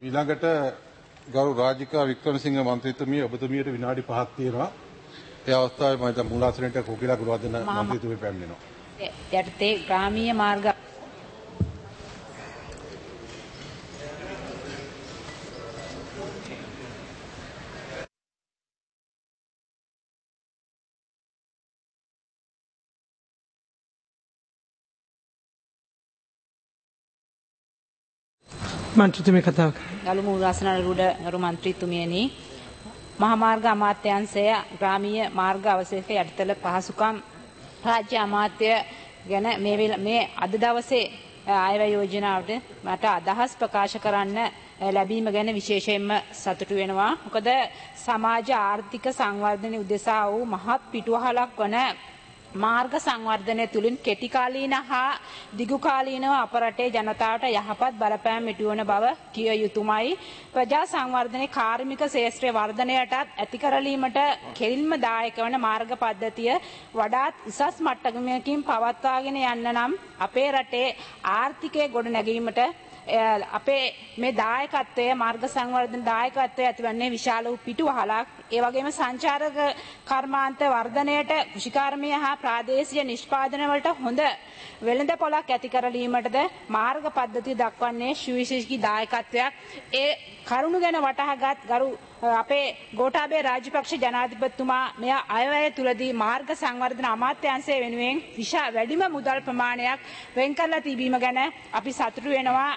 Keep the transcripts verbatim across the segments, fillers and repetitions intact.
ඊළඟට ගරු රාජිකා වික්‍රමසිංහ මන්ත්‍රීතුමිය ඔබතුමියට විනාඩි පහක් තියෙනවා. ඒ අවස්ථාවේ මම දැන් මූලාසනයට කොකිලා ගුණවර්ධන මන්ත්‍රීතුමිය පැමිණෙනවා. යටතේ ග්‍රාමීය මාර්ග මන්ත්‍රීතුමිය කතා කරනවා. ගරු මූලාසනරුඩ ගරු මන්ත්‍රීතුමියනි මහාමාර්ග අමාත්‍යාංශය ග්‍රාමීය මාර්ග අවශේෂ යටිතල පහසුකම් රාජ්‍ය අමාත්‍ය ගැන මේ මේ අද දවසේ ආයවැය යෝජනාවට මට අදහස් ප්‍රකාශ කරන්න ලැබීම ගැන විශේෂයෙන්ම සතුටු වෙනවා. මොකද සමාජ ආර්ථික සංවර්ධනය උදෙසා වූ මහත් පිටුවහලක් වන මාර්ග සංවර්ධනය තුළින් කෙටි කාලීන හා දිගු කාලීනව අප රටේ ජනතාවට යහපත් බලපෑම් ඉටුවන බව කිය යුතුමයි. ප්‍රජා සංවර්ධනයේ කාර්මික ශේෂ්ත්‍රයේ වර්ධනයටත් ඇති කරලීමට කෙලින්ම දායක වන මාර්ග පද්ධතිය වඩාත් උසස් මට්ටමකින් පවත්වාගෙන යන්න නම් අපේ රටේ ආර්ථිකය ගොඩනැගීමට අපේ මේ දායකත්වය මාර්ග සංවර්ධන දායකත්වය ඇතිවන්නේ විශාල වූ පිටුවහලක්. ඒ වගේම සංචාරක කර්මාන්ත වර්ධනයට කෘෂිකාර්මය හා ප්‍රාදේශීය නිෂ්පාදන වලට හොඳ වෙළඳ පොළක් ඇති කරලීමටද මාර්ග පද්ධතිය දක්වන්නේ සුවිශේෂී දායකත්වයක්. ඒ කරුණු ගැන වටහාගත් ගරු අපේ ගෝඨාභය රාජපක්ෂ ජනාධිපතිතුමා මෙය අයවැය තුලදී මාර්ග සංවර්ධන අමාත්‍යාංශය වෙනුවෙන් විශාල වැඩිම මුදල් ප්‍රමාණයක් වෙන් කරලා තිබීම ගැන අපි සතුටු වෙනවා.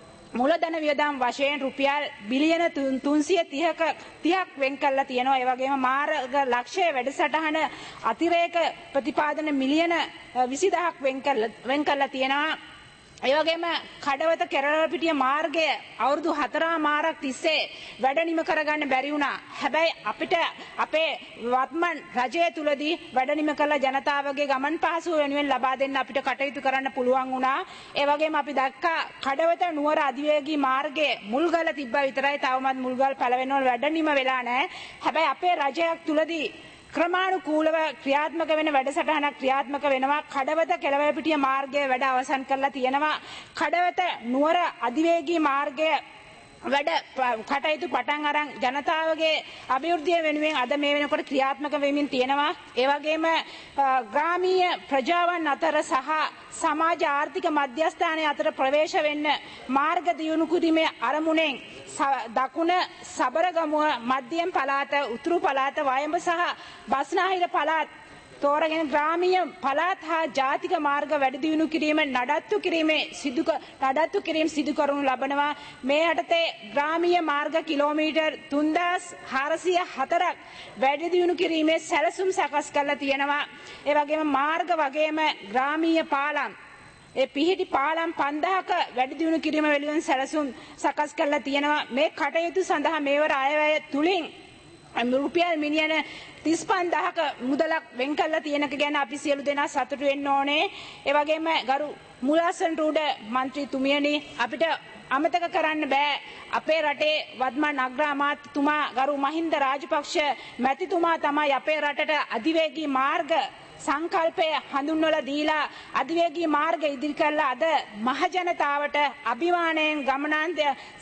මූලධන වියදම් වශයෙන් රුපියල් බිලියන තුන්සිය තිහක තිහක් වෙන් කරලා තියෙනවා. ඒ වගේම මාර්ග ලක්ෂ්‍ය වැඩසටහන අතිරේක ප්‍රතිපාදන මිලියන විසිදහක් වෙන් කරලා වෙන් කරලා තියෙනවා. ඒ වගේම කඩවත කෙරළපිටිය මාර්ගය අවුරුදු හතරමාරක් තිස්සේ වැඩ නිම කරගන්න බැරි වුණා. හැබැයි අපිට අපේ වත්මන් රජය තුලදී වැඩ නිම කළ ජනතාවගේ ගමන් පහසුව වෙනුවෙන් ලබා දෙන්න අපිට කටයුතු කරන්න පුළුවන් වුණා. ඒ වගේම අපි දැක්කා කඩවත නුවර අධිවේගී මාර්ගයේ මුල්ගල තිබ්බා විතරයි. තවමත් මුල්ගල් පළවෙනවල වැඩ නිම වෙලා නැහැ. හැබැයි අපේ රජයක් තුලදී ක්‍රමානුකූලව ක්‍රියාත්මක වෙන වැඩසටහනක් ක්‍රියාත්මක වෙනවා. කඩවත කෙළවරපිටිය මාර්ගය වැඩ අවසන් කරලා තියෙනවා. කඩවත නුවර අධිවේගී මාර්ගය වැඩ කටයුතු පටන් අරන් ජනතාවගේ අභිවෘද්ධිය වෙනුවෙන් අද මේ වෙනකොට ක්‍රියාත්මක වෙමින් තියෙනවා. ඒ වගේම ග්‍රාමීය ප්‍රජාවන් අතර සහ සමාජ ආර්ථික මධ්‍යස්ථානයේ අතර ප්‍රවේශ වෙන්න මාර්ග දියුණු කිරීමේ අරමුණෙන් දකුණ සබරගමුව මධ්‍යම පළාත උතුරු පළාත වයඹ සහ බස්නාහිර පළාත් තෝරගෙන ග්‍රාමීය පළාත් හා ජාතික මාර්ග වැඩි දියුණු කිරීම නඩත්තු කිරීමේ සිදු නඩත්තු කිරීම සිදු කරනු ලබනවා. මේ යටතේ ග්‍රාමීය මාර්ග කිලෝමීටර් තුන්දාස් හාරසිය හතරක් වැඩි දියුණු කිරීමේ සැලසුම් සකස් කරලා තියෙනවා. ඒ වගේම මාර්ග වගේම ග්‍රාමීය පාලම් ඒ පිහිටි පාලම් පන්දාහක වැඩි දියුණු කිරීම වෙනුවෙන් සැලසුම් සකස් කරලා තියෙනවා. මේ කටයුතු සඳහා මේවර අයවැය තුලින් රුපියල් මිලියන තිස් පන්දාහක මුදලක් වෙන් කරලා තියෙනක ගැන අපි සියලු දෙනා සතුටු වෙන්න ඕනේ. ඒ වගේම ගරු මූලාසනරුඩ මන්ත්‍රීතුමියනි අපිට අමතක කරන්න බෑ අපේ රටේ වත්මන් අග්‍ර අමාත්‍යතුමා ගරු මහින්ද රාජපක්ෂ මැතිතුමා තමයි අපේ රටට අධිවේගී මාර්ග සංකල්පය හඳුන්වලා දීලා අධිවේගී මාර්ග ඉදිරි කළා. අද මහ ජනතාවට අභිමානයෙන් ගමනාන්තය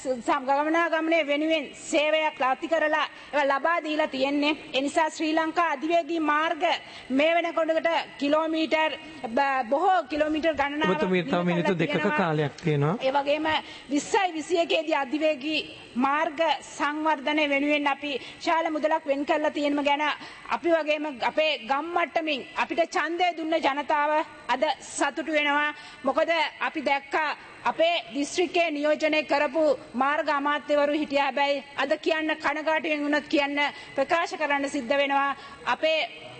ගමනාගමනය වෙනුවෙන් සේවයක් ලබති කරලා ඒවා ලබා දීලා තියෙන්නේ. ඒ නිසා ශ්‍රී ලංකා අධිවේගී මාර්ග මේ වෙනකොටකට කිලෝමීටර් බොහෝ කිලෝමීටර් ගණනාවක් ඔබතුමිය තව මිනිත්තු දෙකක කාලයක් තියෙනවා. ඒ වගේම විස්සයි විසියකේ දී අධිවේගී මාර්ග සංවර්ධනය වෙනුවෙන් අපි ශාල මුදලක් වෙන් කරලා තියෙනම ගැන අපි වගේම අපේ ගම් මට්ටමින් අපිට ඡන්දය දුන්න ජනතාව අද සතුටු වෙනවා. මොකද අපි දැක්කා අපේ දිස්ත්‍රික්කයේ නියෝජනය කරපු මාර්ග අමාත්‍යවරු හිටියා. හැබැයි අද කියන්න කනගාටුවෙන් වුණොත් කියන්න ප්‍රකාශ කරන්න සිද්ධ වෙනවා. අපේ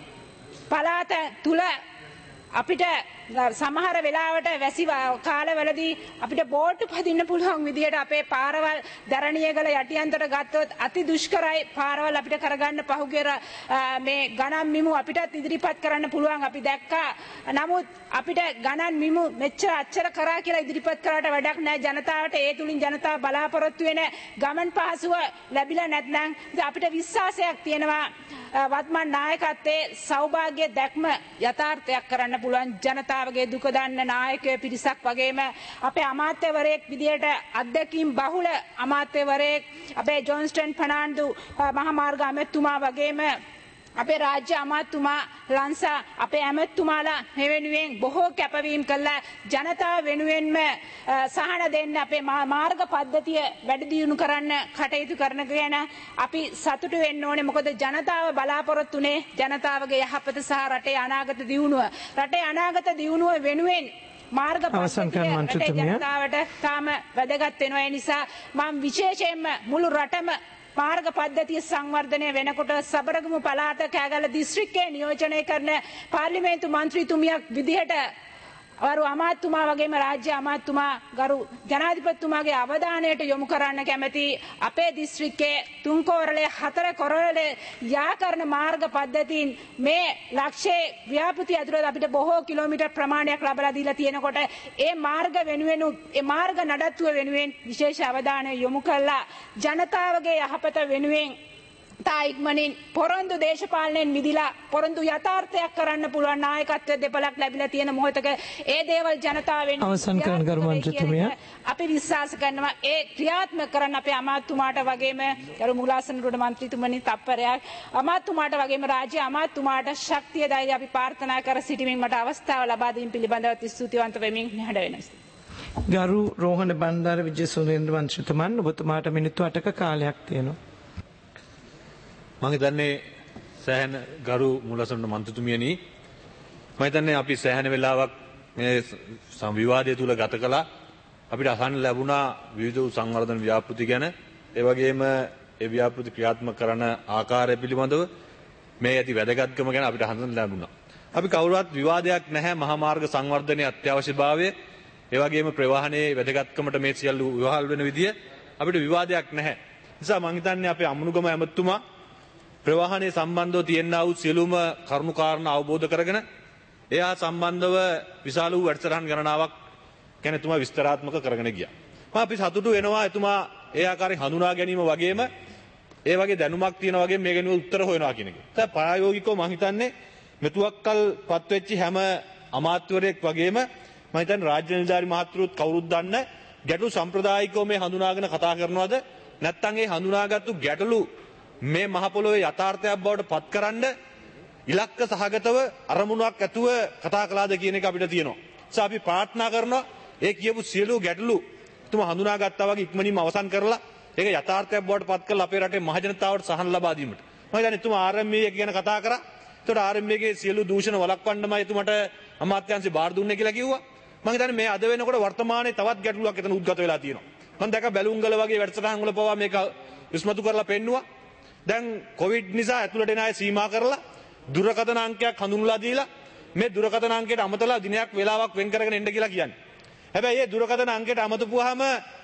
පළාත තුල අපිට සමහර වෙලාවට වැසි කාලවලදී අපිට බෝට්ටු පදින්න පුළුවන් විදියට අපේ පාරවල් දරණියගල යටියන්තර ගත්තොත් අති දුෂ්කරයි පාරවල් අපිට කරගන්න පහුගිය මේ ගණන් මිමු අපිටත් ඉදිරිපත් කරන්න පුළුවන් අපි දැක්කා. නමුත් අපිට ගණන් මිමු මෙච්චර අච්චර කරා කියලා ඉදිරිපත් කරාට වැඩක් නැහැ. ජනතාවට ඒ තුලින් ජනතාව බලාපොරොත්තු වෙන ගමන් පහසුව ලැබිලා නැත්නම් අපිට විශ්වාසයක් තියෙනවා වත්මන් නායකත්වයේ සෞභාග්‍ය දැක්ම යථාර්ථයක් කරන්න පුළුවන් ජනතාව ජනතාවගේ දුක දන්න නායකයෝ පිරිසක් වගේම අපේ අමාත්‍යවරයෙක් විදියට අධ්‍යක්ීම් බහුල අමාත්‍යවරයෙක් අපේ ජොන්ස්ටන් ෆර්නාන්ඩු මහමාර්ග ඇමතුමා වගේම අපේ රාජ්‍ය අමාත්‍යතුමා ලංසා අපේ ඇමතුමාලා මේ වෙනුවෙන් බොහෝ කැපවීම් කළා ජනතාව වෙනුවෙන්ම සහන දෙන්න අපේ මාර්ග පද්ධතිය වැඩි දියුණු කරන්න කටයුතු කරන ගැන අපි සතුටු වෙන්න ඕනේ මොකද ජනතාව බලාපොරොත්තුනේ ජනතාවගේ යහපත සහ රටේ අනාගත දියුණුව රටේ අනාගත දියුණුව වෙනුවෙන් මාර්ග පද්ධතිය ජනතාවට තාම වැදගත් වෙනවා ඒ නිසා මම විශේෂයෙන්ම මුළු රටම මාර්ග පද්ධතිය සංවර්ධනය වෙනකොට සබරගමු පළාත කෑගල්ල දිස්ත්‍රික්කයේ නියෝජනය කරන පාර්ලිමේන්තු මන්ත්‍රීතුමියක් විදිහට වරු අමාත්‍යතුමා වගේම රාජ්‍ය අමාත්‍යතුමා ගරු ජනාධිපතිතුමාගේ අවධානයට යොමු කරන්න කැමැති අපේ දිස්ත්‍රික්කයේ තුන් කෝරළේ හතර කොරළේ යා කරන මාර්ග පද්ධතීන් මේ ලක්ෂයේ ව්‍යාපෘති ඇතුළත අපිට බොහෝ කිලෝමීටර් ප්‍රමාණයක් ලබා දීලා තියෙනකොට ඒ මාර්ග වෙනුවෙන් ඒ මාර්ග නඩත්තුව වෙනුවෙන් විශේෂ අවධානය යොමු කළා ජනතාවගේ යහපත වෙනුවෙන් තා ඉක්මනින් පොරොන්දු දේශපාලනයෙන් මිදිලා පොරොන්දු යථාර්ථයක් කරන්න පුළුවන් නායකත්වයේ දෙපළක් ලැබිලා තියෙන මොහොතක ඒ දේවල් ජනතාවෙන් අවසන් කරන ගරු මන්ත්‍රීතුමිය අපි විශ්වාස කරනවා ඒ ක්‍රියාත්මක කරන්න අපේ අමාත්‍යතුමාට වගේම ගරු මුලාසන රුඩ මන්ත්‍රීතුමනි තප්පරයක් අමාත්‍යතුමාට වගේම රාජ්‍ය අමාත්‍යතුමාට ශක්තිය ධෛර්යය අපි ප්‍රාර්ථනා කර සිටිමින් මට අවස්ථාව ලබා දීම පිළිබඳව ස්තුතිවන්ත වෙමින් නිහඬ වෙනවා ගරු රෝහණ බණ්ඩාර විජය සුරේන්ද්‍ර මන්ත්‍රීතුමන් ඔබතුමාට මිනිත්තු අටක කාලයක් තියෙනවා මම හිතන්නේ සෑහෙන ගරු මුලසොන්න මන්ත්‍රීතුමියනි මම හිතන්නේ අපි සෑහෙන වෙලාවක් මේ සංවිවාදය තුල ගත කළා අපිට අහන්න ලැබුණා විවිධ සංවර්ධන ව්‍යාපෘති ගැන ඒ වගේම ඒ ව්‍යාපෘති ක්‍රියාත්මක කරන ආකාරය පිළිබඳව මේ ඇති වැදගත්කම ගැන අපිට අහන්න ලැබුණා අපි කවුරුවත් විවාදයක් නැහැ මහා මාර්ග සංවර්ධනයේ අත්‍යවශ්‍යභාවය ඒ වගේම ප්‍රවාහනයේ වැදගත්කමට මේ සියලු විවහල් වෙන විදිය අපිට විවාදයක් නැහැ නිසා මම හිතන්නේ අපේ අමුණුගම ඇමතුමා ප්‍රවාහනයේ සම්බන්ධව තියෙනා වූ සියලුම කරුණු කාරණා අවබෝධ කරගෙන එයා සම්බන්ධව විශාල වූ වැඩසටහන් ගණනාවක් ගැන එතුමා විස්තරාත්මක කරගෙන ගියා. මම අපි සතුටු වෙනවා එතුමා ඒ ආකාරයෙන් හඳුනා ගැනීම වගේම ඒ වගේ දැනුමක් තියෙනා වගේ මේ ගැන උත්තර හොයනවා කියන එක. දැන් ප්‍රායෝගිකව මම හිතන්නේ මෙතුවක්කල් පත් වෙච්ච හැම අමාත්‍යවරයෙක් වගේම මම හිතන්නේ රාජ්‍ය නිලධාරි මහත්වරුත් කවුරුත් දන්න ගැටළු සම්ප්‍රදායිකව මේ හඳුනාගෙන කතා කරනවද නැත්නම් ඒ හඳුනාගත්තු ගැටළු මේ මහ පොළොවේ යථාර්ථයක් බවට පත් කරන්න ඉලක්ක සහගතව අරමුණක් ඇතුව කතා කළාද කියන එක අපිට තියෙනවා. ඒ අපි ප්‍රාර්ථනා කරනවා ඒ කියපු සියලු ගැටලු තුමා හඳුනාගත්තා වගේ ඉක්මනින්ම අවසන් කරලා ඒක යථාර්ථයක් බවට පත් කරලා අපේ රටේ මහ ජනතාවට සහන ලබා දීමට. මම හිතන්නේ තුමා ආර් එම් ඒ ගැන කතා කරා. ඒතකොට ආර් එම් ඒගේ සියලු දූෂණ වළක්වන්නමයි තුමට අමාත්‍යාංශය බාර දුන්නේ කියලා කිව්වා. මම හිතන්නේ මේ අද වෙනකොට වර්තමානයේ තවත් ගැටලුවක් එතන උද්ගත වෙලා තියෙනවා. මම දැක්ක බැලුම්ගල වගේ වැඩසටහන් වල පවා මේක විශ්මතු කරලා පෙන්නුවා. දැන් කොවිඩ් නිසා ඇතුළට එන අය සීමා කරලා දුරකථන අංකයක් හඳුන්වලා දීලා මේ දුරකථන අංකයට අමතලා දිනයක් වේලාවක් වෙන් කරගෙන එන්න කියලා කියන්නේ. හැබැයි මේ දුරකථන අංකයට අමතපුවාම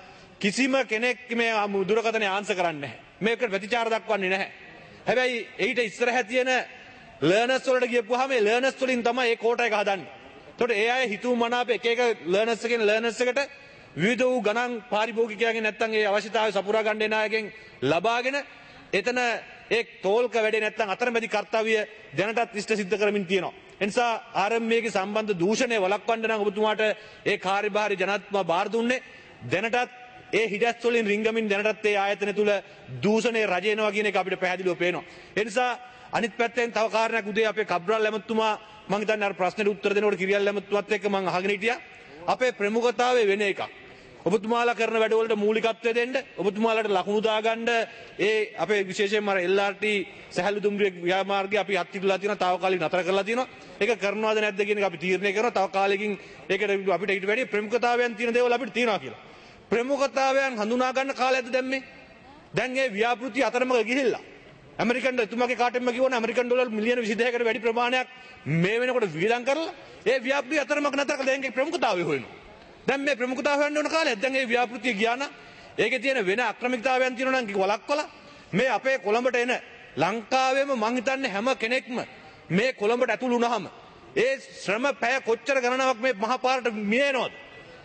කිසිම කෙනෙක් මේ දුරකථනේ ආන්සර් කරන්නේ නැහැ. මේකට ප්‍රතිචාර දක්වන්නේ නැහැ. හැබැයි ඊට ඉස්සරහ තියෙන ලර්නර්ස් වලට ගියපුවාම මේ ලර්නර්ස් වලින් තමයි මේ කෝටා එක හදන්නේ. ඒතකොට ඒ අය හිතුව මනාප එක එක ලර්නර්ස් එකෙන් ලර්නර්ස් එකට විවිධ වූ ගණන් පාරිභෝගිකයන්ගෙන් නැත්තම් ඒ අවශ්‍යතාවය සපුරා ගන්න එන අයගෙන් ලබාගෙන එතන ඒ තෝල්ක වැඩේ නැත්තම් අතරමැදි කාර්යය දැනටත් ඉෂ්ට සිද්ධ කරමින් තියෙනවා. ඒ නිසා ආර් එම් ඒගේ සම්බන්ධ දූෂණය වළක්වන්න නම් ඔබතුමාට ඒ කාර්යභාරය ජනාධිපතිතුමා බාර දුන්නේ. දැනටත් ඒ හිඩැස් වලින් රිංගමින් දැනටත් ඒ ආයතන තුල දූෂණය රජේනවා කියන එක අපිට පැහැදිලිව පේනවා. ඒ නිසා අනිත් පැත්තෙන් තව කාරණයක් උදේ අපේ කබ්‍රල් ඇමතුමා මම හිතන්නේ අර ප්‍රශ්නෙට උත්තර දෙනකොට කිරියල් ඇමතුමත් එක්ක මම අහගෙන හිටියා. අපේ ප්‍රමුඛතාවය වෙන එකක්. ඔබතුමාලා කරන වැඩවලට මූලිකත්වය දෙන්න ඔබතුමාලාට ලකුණු දාගන්න ඒ අපේ විශේෂයෙන්ම අර එල් ආර් ටී සහැල්ලු දුම්රිය ව්‍යාමාර්ගය අපි අත්හිටුලා තියෙනවා තාවකාලික නතර කරලා තියෙනවා ඒක කරනවද නැද්ද කියන එක අපි තීරණය කරනවා තව කාලෙකින් ඒකට අපිට ඊට වැඩි ප්‍රමුඛතාවයන් තියෙන දේවල් අපිට තියෙනවා කියලා ප්‍රමුඛතාවයන් හඳුනා ගන්න කාලයක්ද දැන් මේ දැන් මේ ව්‍යාපෘති අතරමඟ ගිහිල්ලා ඇමරිකන් එතුමාගේ කාටෙන්ම කිව්වොත් ඇමරිකන් ඩොලර් මිලියන විසිදහකට වැඩි ප්‍රමාණයක් මේ වෙනකොට වියදම් කරලා ඒ ව්‍යාපෘති අතරමඟ නතර කළා දැන් ඒ ප්‍රමුඛතාවය හොයනවා දැන් මේ ප්‍රමුඛතාවය හොයන්න ඕන කාලයක් දැන් ඒ ව්‍යාපෘතිය ගියා නම් ඒකේ තියෙන වෙන අක්‍රමිකතාවයන් තියෙනවා නම් වළක්වලා මේ අපේ කොළඹට එන ලංකාවේම මං හිතන්නේ හැම කෙනෙක්ම මේ කොළඹට ඇතුළු වුණාම ඒ ශ්‍රම පැය කොච්චර ගණනාවක් මේ මහා පාරට මියනවද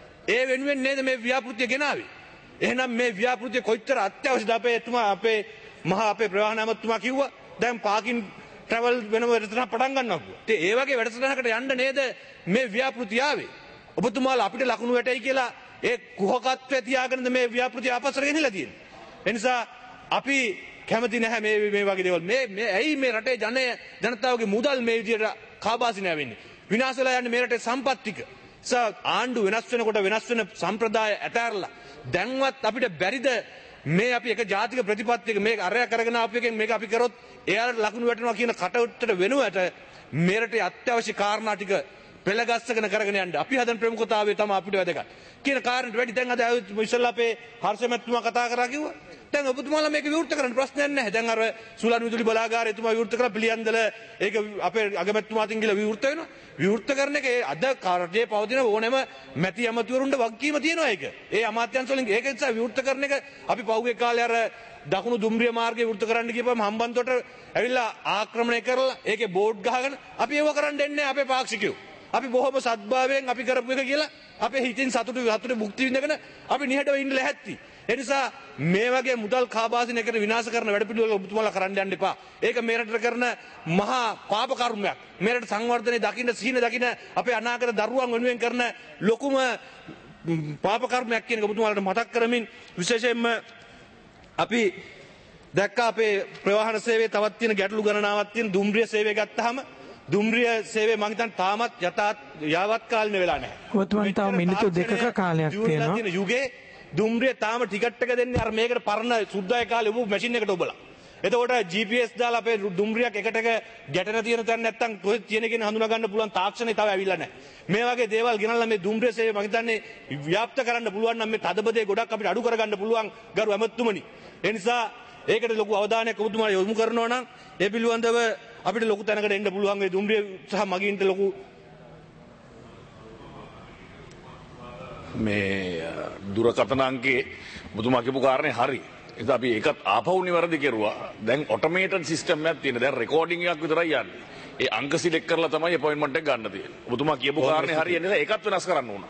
ඒ වෙනුවෙන් නේද මේ ව්‍යාපෘතිය ගෙනාවේ එහෙනම් මේ ව්‍යාපෘතිය කොච්චර අත්‍යවශ්‍යද අපේ එතුමා අපේ මහා අපේ ප්‍රවාහන ඇමතුමා කිව්වා දැන් පාකින් ට්‍රැවල් වෙනම වැඩසටහන පටන් ගන්නවා කිව්වා. ඉතින් ඒ වගේ වැඩසටහනකට යන්න නේද මේ ව්‍යාපෘති ආවේ. ඔබතුමාලා අපිට ලකුණු වැටයි කියලා ඒ කුහකත්වය තියාගෙනද මේ ව්‍යාපෘති ආපස්සට ගෙනලා තියෙන්නේ. ඒ නිසා අපි කැමති නැහැ මේ මේ වගේ දේවල්. මේ මේ ඇයි මේ රටේ ජනය ජනතාවගේ මුදල් මේ විදියට කාබාසිනා වෙන්නේ? විනාශ වෙලා යන්නේ මේ රටේ සම්පත් ටික. ආණ්ඩු වෙනස් වෙනකොට වෙනස් වෙන සම්ප්‍රදාය ඇතෑරලා දැන්වත් අපිට බැරිද මේ අපි එක ජාතික ප්‍රතිපත්තියක මේක අරය කරගෙන ආපු එකෙන් මේක අපි කරොත් එයාලට ලකුණු වැටෙනවා කියන කටවුත්තට වෙනුවට මේ රටේ අත්‍යවශ්‍ය කාරණා ටික පෙළගස්සගෙන කරගෙන යන්න අපි හදන ප්‍රමුඛතාවය තමයි අපිට වැදගත් කියන කාරණට වැඩි දැන් අද ඉස්සෙල්ලා අපේ හර්ෂමැතිතුමා කතා කරා කිව්වා. දැන් ඔබතුමාලා මේක විවෘත කරන්න ප්‍රශ්නයක් නැහැ. දැන් අර සුලන් විදුලි බලාගාරය එතුමා විවෘත කරලා පිළියන්දල ඒක අපේ අගමැතිතුමාටින් ගිහලා විවෘත වෙනවා. විවෘත කරන එක අද කාර්යයේ පවතින ඕනෑම මැති අමතිවරුන්ට වගකීම තියෙනවා ඒක. ඒ අමාත්‍යංශ වලින් ඒක නිසා විවෘත කරන එක අපි පහුගිය කාලේ අර දකුණු දුම්රිය මාර්ගය විවෘත කරන්න ගියපම හම්බන්තොට ඇවිල්ලා ආක්‍රමණය කරලා ඒකේ බෝඩ් ගහගෙන අපි ඒව කරන්න දෙන්නේ අපේ පාක්ෂිකයෝ. අපි බොහොම සත්භාවයෙන් අපි කරපු එක කියලා අපේ හිතින් සතුටු සතුටු භුක්ති විඳගෙන අපි නිහඬව ඉන්න ලැහැත්ති. ඒ නිසා මේ වගේ මුදල් කාබාසින එකට විනාශ කරන වැඩ පිළිවෙල ඔබතුමාලා කරන්න යන්න එපා. ඒක මේ රටට කරන මහා පාප කර්මයක්. මේ රට සංවර්ධනයේ දකින්න සීන දකින්න අපේ අනාගත දරුවන් වෙනුවෙන් කරන ලොකුම පාප කර්මයක් කියන එක ඔබතුමාලාට මතක් කරමින් විශේෂයෙන්ම අපි දැක්ක අපේ ප්‍රවාහන සේවයේ තවත් තියෙන ගැටලු ගණනාවක් තියෙන දුම්රිය සේවය ගත්තාම දුම්රිය සේවය මම හිතන්නේ තාමත් යථාත් යාවත් කාලින වෙලා නැහැ. ඔබතුමන් තව මිනිත්තු දෙකක කාලයක් තියෙනවා. යුගයේ දුම්රිය තාම ටිකට් එක දෙන්නේ අර මේකට පරණ සුද්දාය කාලේ ඔබ මැෂින් එකට ඔබලා. එතකොට ජී පී එස් දාලා අපේ දුම්රියක් එකට එක ගැටෙන තියෙන තැන නැත්තම් කොහෙද තියෙන කෙනෙක් හඳුනා ගන්න පුළුවන් තාක්ෂණය තව ඇවිල්ලා නැහැ. මේ වගේ දේවල් ගෙනල්ලා මේ දුම්රිය සේවය මම හිතන්නේ ව්‍යාප්ත කරන්න පුළුවන් නම් මේ තදබදේ ගොඩක් අපිට අඩු කරගන්න පුළුවන් ගරු ඇමතුමනි. ඒ නිසා ඒකට ලොකු අවධානයක් ඔබතුමාලා යොමු කරනවා නම් ඒ පිළිබඳව අපිට ලොකු තැනකට එන්න පුළුවන් ඒ දුම්රිය සහ මගින්ට ලොකු මේ දුරකථන අංකේ ඔබතුමා කියපු කාරණේ හරි. ඒක අපි ඒකත් ආපහු නිවැරදි කෙරුවා. දැන් ඔටෝමේටඩ් සිස්ටම් එකක් තියෙන. දැන් රෙකෝඩින් එකක් විතරයි යන්නේ. ඒ අංක සිලෙක්ට් කරලා තමයි අපොයින්ට්මන්ට් එක ගන්න තියෙන්නේ. ඔබතුමා කියපු කාරණේ හරි. ඒ නිසා ඒකත් වෙනස් කරන්න ඕන.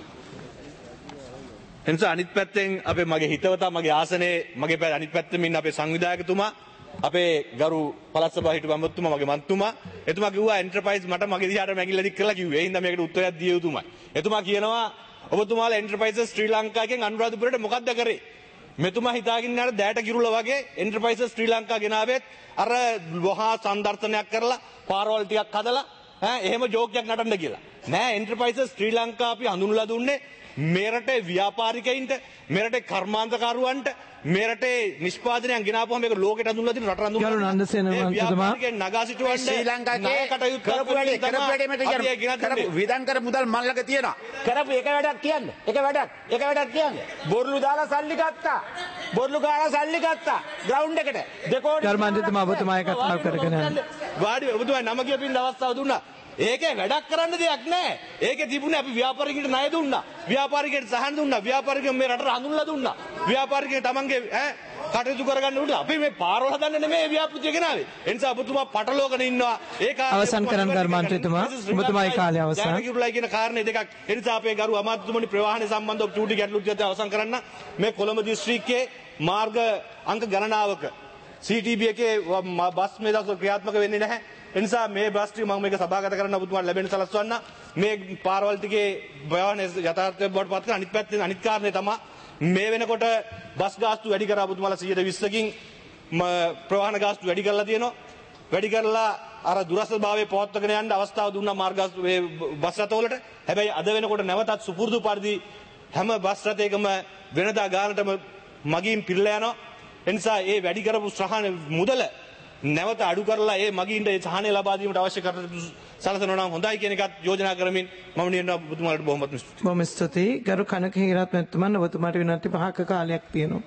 එනිසා අනිත් පැත්තෙන් අපේ මගේ හිතවතා මගේ ආසනයේ මගේ පැත්ත අනිත් පැත්තෙන් ඉන්න අපේ සංවිධායකතුමා අපේ ගරු පළාත් සභාව හිටපු අමාත්‍යතුමා මගේ මන්තුමා එතුමා කිව්වා එන්ටර්ප්‍රයිස් මට මගේ දිහාට මැගිල්ල දික් කරලා කිව්වේ. ඒ හින්දා මේකට උත්තරයක් දිය යුතුමයි. එතුමා කියනවා ඔබතුමාලා එන්ටර්ප්‍රයිසස් ශ්‍රී ලංකාවකින් අනුරාධපුරයට මොකද්ද කරේ? මෙතුමා හිතාගෙන ඉන්න දෑට කිරුල වගේ එන්ටර්ප්‍රයිසස් ශ්‍රී ලංකා ගෙනාවෙත් අර වහා සංදර්ශනයක් කරලා පාරවල් ටිකක් හදලා ඈ එහෙම ජෝක්යක් නටන්න කියලා. නෑ එන්ටර්ප්‍රයිසස් ශ්‍රී ලංකා අපි හඳුන්වලා දුන්නේ මේ රටේ ව්‍යාපාරිකයින්ට මේ රටේ කර්මාන්තකරුවන්ට මේ රටේ නිෂ්පාදනයන් ගෙනාපුවම මේක ලෝකෙට හඳුන්වලා දෙන රට හඳුන්වලා ගරු නන්දසේන මන්ත්‍රීතුමා නගා සිටුවන්න ශ්‍රී ලංකාවේ කරපු වැඩේ කරපු වැඩේ මෙතන කරපු විධාන කර මුදල් මල්ලක තියෙනවා. කරපු එක වැඩක් කියන්න. එක වැඩක්. එක වැඩක් කියන්න. බොර්ලු දාලා සල්ලි ගත්තා. බොර්ලු ගාලා සල්ලි ගත්තා. ග්‍රවුන්ඩ් එකට. දෙකෝටි ගරු මන්ත්‍රීතුමා ඔබතුමායි කතාව කරගෙන යන්න. වාඩි ඔබතුමා නම කියපින්න අවස්ථාව දුන්නා. ඒකේ වැඩක් කරන්න දෙයක් නැහැ. ඒකේ තිබුණේ අපි ව්‍යාපාරිකයන්ට ණය දුන්නා. ව්‍යාපාරිකයන්ට සහන් දුන්නා. ව්‍යාපාරිකයන් මේ රටට හඳුන්ලා දුන්නා. ව්‍යාපාරිකයන් තමන්ගේ ඈ කටයුතු කරගන්න උඩ අපි මේ පාරවල් හදන්න නෙමෙයි ව්‍යාපෘතිය ගෙනාවේ. ඒ නිසා ඔබතුමා පටලෝකන ඉන්නවා. ඒක අවසන් කරන්න ගරු මන්ත්‍රීතුමා ඔබතුමායි කාලය අවසන්. කිරුලයි කියන කාරණේ දෙකක්. ඒ නිසා අපේ ගරු අමාත්‍යතුමනි ප්‍රවාහන සම්බන්ධව චූටි ගැටලු ටික අවසන් කරන්න. මේ කොළඹ දිස්ත්‍රික්කයේ මාර්ග අංක ගණනාවක සී ටී බී එකේ බස් මේ දවස්වල ක්‍රියාත්මක වෙන්නේ නැහැ. එනිසා මේ බස් ටික මම මේක සභාගත කරන්න ඔබතුමාට ලැබෙන සලස්වන්න මේ පාරවල් ටිකේ භයාන යථාර්ථය බවට පත් කරන අනිත් පැත්තෙන් අනිත් කාරණේ තමයි මේ වෙනකොට බස් ගාස්තු වැඩි කරා ඔබතුමාලා සියයට විස්සකින් ප්‍රවාහන ගාස්තු වැඩි කරලා තියෙනවා වැඩි කරලා අර දුරස්ථභාවයේ පවත්වාගෙන යන්න අවස්ථාව දුන්නා මාර්ග මේ බස් රථවලට හැබැයි අද වෙනකොට නැවතත් සුපුරුදු පරිදි හැම බස් රථයකම වෙනදා ගානටම මගින් පිරලා යනවා එනිසා ඒ වැඩි කරපු සහන මුදල නැවත අඩු කරලා ඒ මගින්ට ඒ සහනය ලබා දීමට අවශ්‍ය කටයුතු සලසනවා නම් හොඳයි කියන එකත් යෝජනා කරමින් මම නියනවා ඔබතුමාලට බොහොමත් ස්තුතියි. බොහොම ස්තුතියි. ගරු කනක හේරත් මැතිතුමන් ඔබතුමාට විනාඩි පහක කාලයක් තියෙනවා.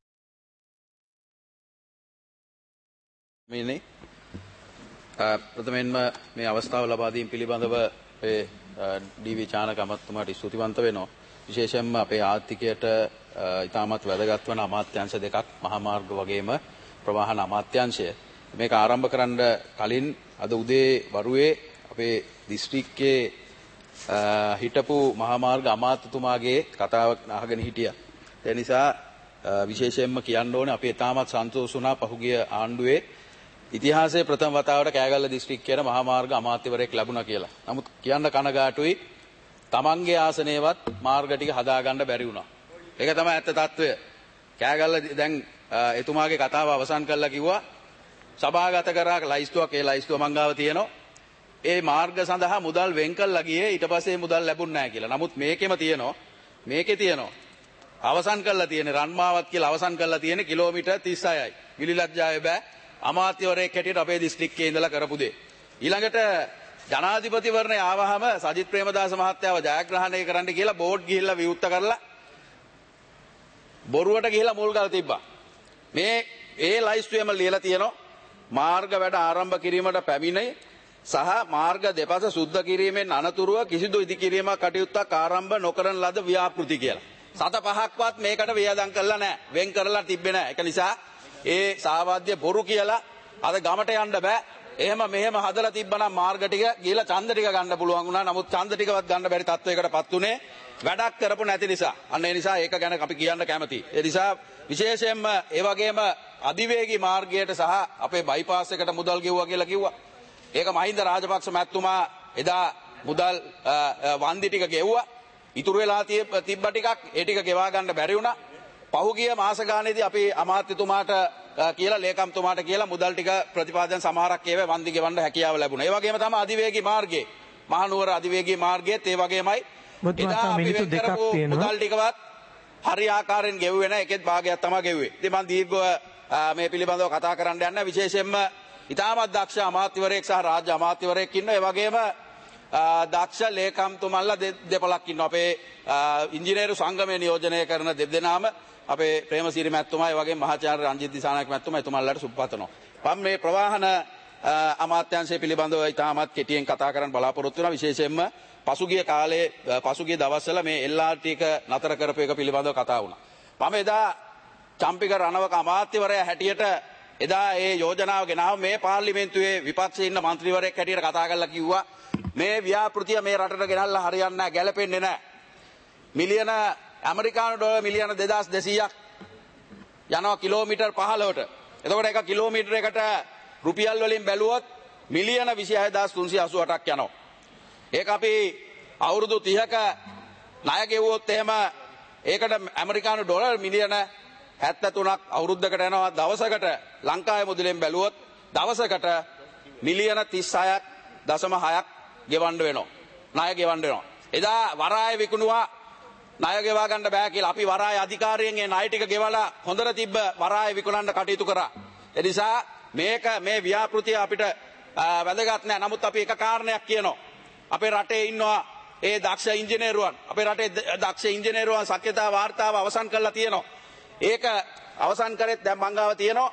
මේනේ ප්‍රථමයෙන්ම මේ අවස්ථාව ලබා දීම පිළිබඳව අපේ ඩී වී චානක අමාත්‍යතුමාට ස්තුතිවන්ත වෙනවා. විශේෂයෙන්ම අපේ ආර්ථිකයට ඉතාමත් වැදගත් වන අමාත්‍යාංශ දෙකක් මහා මාර්ග වගේම ප්‍රවාහන අමාත්‍යාංශය මේක ආරම්භ කරන්න කලින් අද උදේ වරුවේ අපේ දිස්ත්‍රික්කයේ හිටපු මහා මාර්ග අමාත්‍යතුමාගේ කතාවක් අහගෙන හිටියා. ඒ නිසා විශේෂයෙන්ම කියන්න ඕනේ අපි තාමත් සන්තෝෂ වුණා පහුගිය ආණ්ඩුවේ ඉතිහාසයේ ප්‍රථම වතාවට කෑගල්ල දිස්ත්‍රික්කයට මහා මාර්ග අමාත්‍යවරයෙක් ලැබුණා කියලා. නමුත් කියන්න කනගාටුයි තමන්ගේ ආසනයවත් මාර්ග ටික හදාගන්න බැරි වුණා. ඒක තමයි ඇත්ත తত্ত্বය. කෑගල්ල දැන් එතුමාගේ කතාව අවසන් කළා කිව්වා සභාගත කරා ලයිස්තුවක් ඒ ලයිස්තුව මංගාව තියෙනවා. ඒ මාර්ග සඳහා මුදල් වෙන් කළා ගියේ ඊට පස්සේ මුදල් ලැබුණ නැහැ කියලා. නමුත් මේකෙම තියෙනවා මේකේ තියෙනවා අවසන් කළා තියෙන්නේ රන්මාවත් කියලා අවසන් කළා තියෙන්නේ කිලෝමීටර් තිස් හයයි. විලිලැජ්ජාවේ බෑ අමාත්‍යවරයෙක් හැටියට අපේ දිස්ත්‍රික්කයේ ඉඳලා කරපු දේ. ඊළඟට ජනාධිපතිවරණය ආවහම සජිත් ප්‍රේමදාස මහත්තයාව ජයග්‍රහණය කරන්න කියලා බෝඩ් ගිහිල්ලා විවුර්ත කරලා බොරුවට ගිහිල්ලා මුල් ගල් තිබ්බා. මේ ඒ ලයිස්තුවේම ලියලා තියෙනවා මාර්ග වැඩ ආරම්භ කිරීමට පැමිණේ සහ මාර්ග දෙපස සුද්ධ කිරීමෙන් අනතුරුව කිසිදු ඉදිකිරීමක් කටයුත්තක් ආරම්භ නොකරන ලද ව්‍යාපෘති කියලා. සත පහක්වත් මේකට වියදම් කළා නැහැ. වෙන් කරලා තිබ්බේ නැහැ. ඒක නිසා ඒ සාවාද්‍ය බොරු කියලා අද ගමට යන්න බෑ. එහෙම මෙහෙම හදලා තිබ්බනම් මාර්ග ටික ගිහලා ඡන්ද ටික ගන්න පුළුවන් වුණා. නමුත් ඡන්ද ටිකවත් ගන්න බැරි තත්වයකටපත් උනේ වැඩක් කරපු නැති නිසා. අන්න ඒ නිසා ඒක ගැන අපි කියන්න කැමතියි. ඒ නිසා විශේෂයෙන්ම ඒ වගේම අධිවේගී මාර්ගයට සහ අපේ බයිපාස් එකට මුදල් ගෙවුවා කියලා කිව්වා. ඒක මහින්ද රාජපක්ෂ මැතිතුමා එදා මුදල් වන්දි ටික ගෙවුවා. ඉතුරු වෙලා තිබ්බ ටිකක් ඒ ටික ගෙවා ගන්න බැරි වුණා. පහුගිය මාස ගානේදී අපි අමාත්‍යතුමාට කියලා ලේකම්තුමාට කියලා මුදල් ටික ප්‍රතිපාදන සමහරක් ඒවා වන්දි ගෙවන්න හැකියාව ලැබුණා. ඒ වගේම තමයි අධිවේගී මාර්ගයේ මහනුවර අධිවේගී මාර්ගයේත් ඒ වගේමයි එදා අපි වෙන් කරපු මුදල් ටිකවත් හරි ආකාරයෙන් ගෙවුවේ නැහැ. ඒකෙත් භාගයක් තමයි ගෙවුවේ. ඉතින් මම දීර්ඝව මේ පිළිබඳව කතා කරන්න යන්න විශේෂයෙන්ම ඉතාමත් දක්ෂ අමාත්‍යවරයෙක් සහ රාජ්‍ය අමාත්‍යවරයෙක් ඉන්නවා. ඒ වගේම දක්ෂ ලේකම්තුමන්ලා දෙපළක් ඉන්නවා. අපේ ඉංජිනේරු සංගමය නියෝජනය කරන දෙදෙනාම අපේ ප්‍රේමසිරි මැතිතුමා ඒ වගේම මහාචාර්ය රංජිත් දිසානායක මැතිතුමා එතුමන්ලාට සුබපතනවා. මම මේ ප්‍රවාහන අමාත්‍යාංශය පිළිබඳව ඉතාමත් කෙටියෙන් කතා කරන්න බලාපොරොත්තු වෙනවා. විශේෂයෙන්ම පසුගිය කාලේ පසුගිය දවස්වල මේ එල් ආර් ටී එක නතර කරපු එක පිළිබඳව කතා වුණා. මම එදා චම්පික රණවක අමාත්‍යවරයා හැටියට එදා ඒ යෝජනාව ගෙනාව මේ පාර්ලිමේන්තුවේ විපක්ෂයේ ඉන්න മന്ത്രിවරයෙක් හැටියට කතා කරලා කිව්වා මේ ව්‍යාපෘතිය මේ රටට ගෙනල්ලා හරියන්නේ නැහැ, ගැලපෙන්නේ නැහැ. මිලියන ඇමරිකානු ඩොලර් මිලියන දෙදාස් දෙසීයක් යනවා කිලෝමීටර් පහළොවට. එතකොට එක කිලෝමීටරයකට රුපියල් වලින් බැලුවොත් මිලියන විසිහය හදාස් තුන්සිය අසූ අටක් යනවා. ඒක අපි අවුරුදු තිහක ණය ගෙවුවොත් එහෙම ඒකට ඇමරිකානු ඩොලර් මිලියන හැත්තෑ තුනක් අවුරුද්දකට යනවා. දවසකට ලංකාවේ මුදලෙන් බැලුවොත් දවසකට මිලියන තිස් හයක් දශම හයක් ගෙවන්න වෙනවා. ණය ගෙවන්න වෙනවා. එදා වරාය විකුණුවා ණය ගෙවා ගන්න බෑ කියලා අපි වරාය අධිකාරියෙන් ඒ ණය ටික ගෙවලා හොඳට තිබ්බ වරාය විකුණන්න කටයුතු කරා. ඒ නිසා මේක මේ ව්‍යාපෘතිය අපිට වැදගත් නෑ. නමුත් අපි එක කාරණයක් කියනවා. අපේ රටේ ඉන්නවා ඒ දක්ෂ ඉංජිනේරුවන්. අපේ රටේ දක්ෂ ඉංජිනේරුවන් ශක්්‍යතා වාර්තාව අවසන් කරලා තියෙනවා. ඒක අවසන් කරෙත් දැන් මංගාව තියෙනවා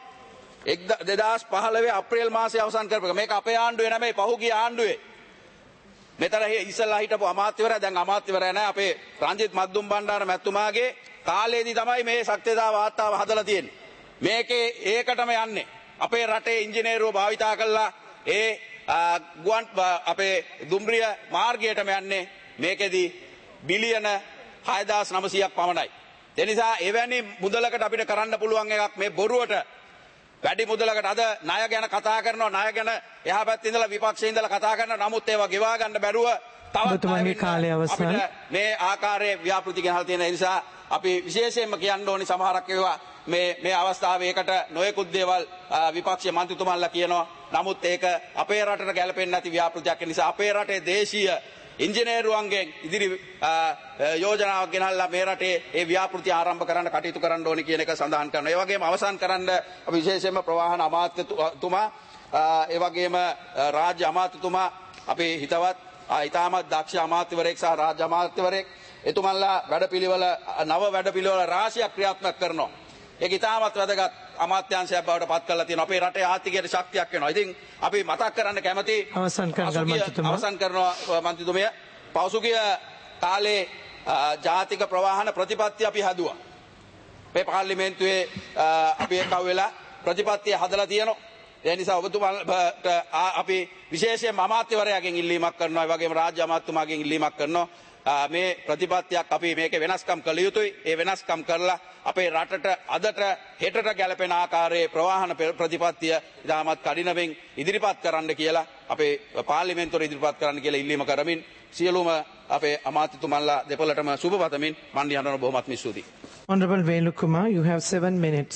දෙදාස් පහළොව අප්‍රේල් මාසයේ අවසන් කරපු එක. මේක අපේ ආණ්ඩුවේ නෙමෙයි පහුගිය ආණ්ඩුවේ. මෙතන ඉස්සෙල්ලා හිටපු අමාත්‍යවරයා දැන් අමාත්‍යවරයා නැහැ අපේ රංජිත් මද්දුම් බණ්ඩාර මැතිතුමාගේ කාලේදී තමයි මේ ශක්්‍යතා වාර්තාව හදලා තියෙන්නේ. මේකේ ඒකටම යන්නේ. අපේ රටේ ඉංජිනේරුවෝ භාවිතා කළා ඒ ගුවන් අපේ දුම්රිය මාර්ගයටම යන්නේ. මේකෙදි බිලියන හයදාස් නවසීයක් පමණයි. ඒ නිසා එවැනි මුදලකට අපිට කරන්න පුළුවන් එකක් මේ බොරුවට වැඩි මුදලකට අද ණය ගැන කතා කරනවා. ණය ගැන එහා පැත්තේ ඉඳලා විපක්ෂයේ ඉඳලා කතා කරනවා. නමුත් ඒවා ගෙවා ගන්න බැරුව තවත් කාලය අවසන් මේ ආකාරයේ ව්‍යාපෘති ගෙනහලා තියෙන නිසා අපි විශේෂයෙන්ම කියන්න ඕනි සමහරක් ඒවා මේ මේ අවස්ථාවේ ඒකට නොයෙකුත් දේවල් විපක්ෂීය මන්ත්‍රීතුමන්ලා කියනවා. නමුත් ඒක අපේ රටට ගැලපෙන්නේ නැති ව්‍යාපෘතියක් නිසා අපේ රටේ දේශීය ඉංජිනේරුවන්ගෙන් ඉදිරි යෝජනාවක් ගෙනල්ලා මේ රටේ ඒ ව්‍යාපෘති ආරම්භ කරන්න කටයුතු කරන්න ඕනි කියන එක සඳහන් කරනවා. ඒ වගේම අවසන් කරන්න අපි විශේෂයෙන්ම ප්‍රවාහන අමාත්‍යතුමා ඒ වගේම රාජ්‍ය අමාත්‍යතුමා අපේ හිතවත් ඉතාමත් දක්ෂ අමාත්‍යවරයෙක් සහ රාජ්‍ය අමාත්‍යවරයෙක් එතුමන්ලා වැඩපිළිවෙල නව වැඩපිළිවෙල රාශියක් ක්‍රියාත්මක කරනවා. ඒක ඉතාමත් වැදගත් අමාත්‍යාංශයක් බවට පත් කරලා තියෙනවා. අපේ රටේ ආර්ථිකයට ශක්තියක් වෙනවා. ඉතින් අපි මතක් කරන්න කැමති අවසන් කරනවා අවසන් කරනවා මන්ත්‍රීතුමය. පෞසුගිය කාලේ ජාතික ප්‍රවාහන ප්‍රතිපත්ති අපි හදුවා. මේ පාර්ලිමේන්තුවේ අපි එක්ව වෙලා ප්‍රතිපත්තිය හදලා තියෙනවා. ඒ නිසා ඔබතුමාට අපි විශේෂයෙන්ම අමාත්‍යවරයාගෙන් ඉල්ලීමක් කරනවා. ඒ වගේම රාජ්‍ය අමාත්‍යතුමාගෙන් ඉල්ලීමක් කරනවා. මේ ප්‍රතිපත්තියක් අපි මේකේ වෙනස්කම් කළ යුතුයි. ඒ වෙනස්කම් කරලා අපේ රටට අදට හෙටට ගැලපෙන ආකාරයේ ප්‍රවාහන ප්‍රතිපත්තිය ඉතාමත් කඩිනමින් ඉදිරිපත් කරන්න කියලා අපේ පාර්ලිමේන්තුවට ඉදිරිපත් කරන්න කියලා ඉල්ලීම කරමින් සියලුම අපේ අමාත්‍යතුමන්ලා දෙපළටම සුබ පතමින් මන් යනවා බොහොමත්ම ස්තුතියි. Honorable Velu Kumar, you have seven minutes.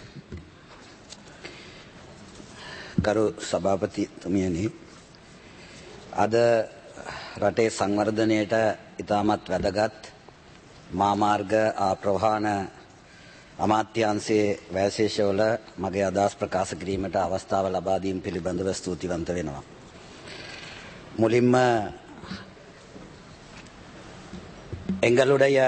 ගරු සභාපතිතුමියනි, අද රටේ සංවර්ධනයට ඉතාමත් වැදගත් මාමාර්ග ප්‍රවාහන අමාත්‍යාංශයේ වැයශේෂවල මගේ අදහස් ප්‍රකාශ කිරීමට අවස්ථාව ලබා දීම පිළිබඳව ස්තුතිවන්ත වෙනවා. මුලින්ම எங்களுடைய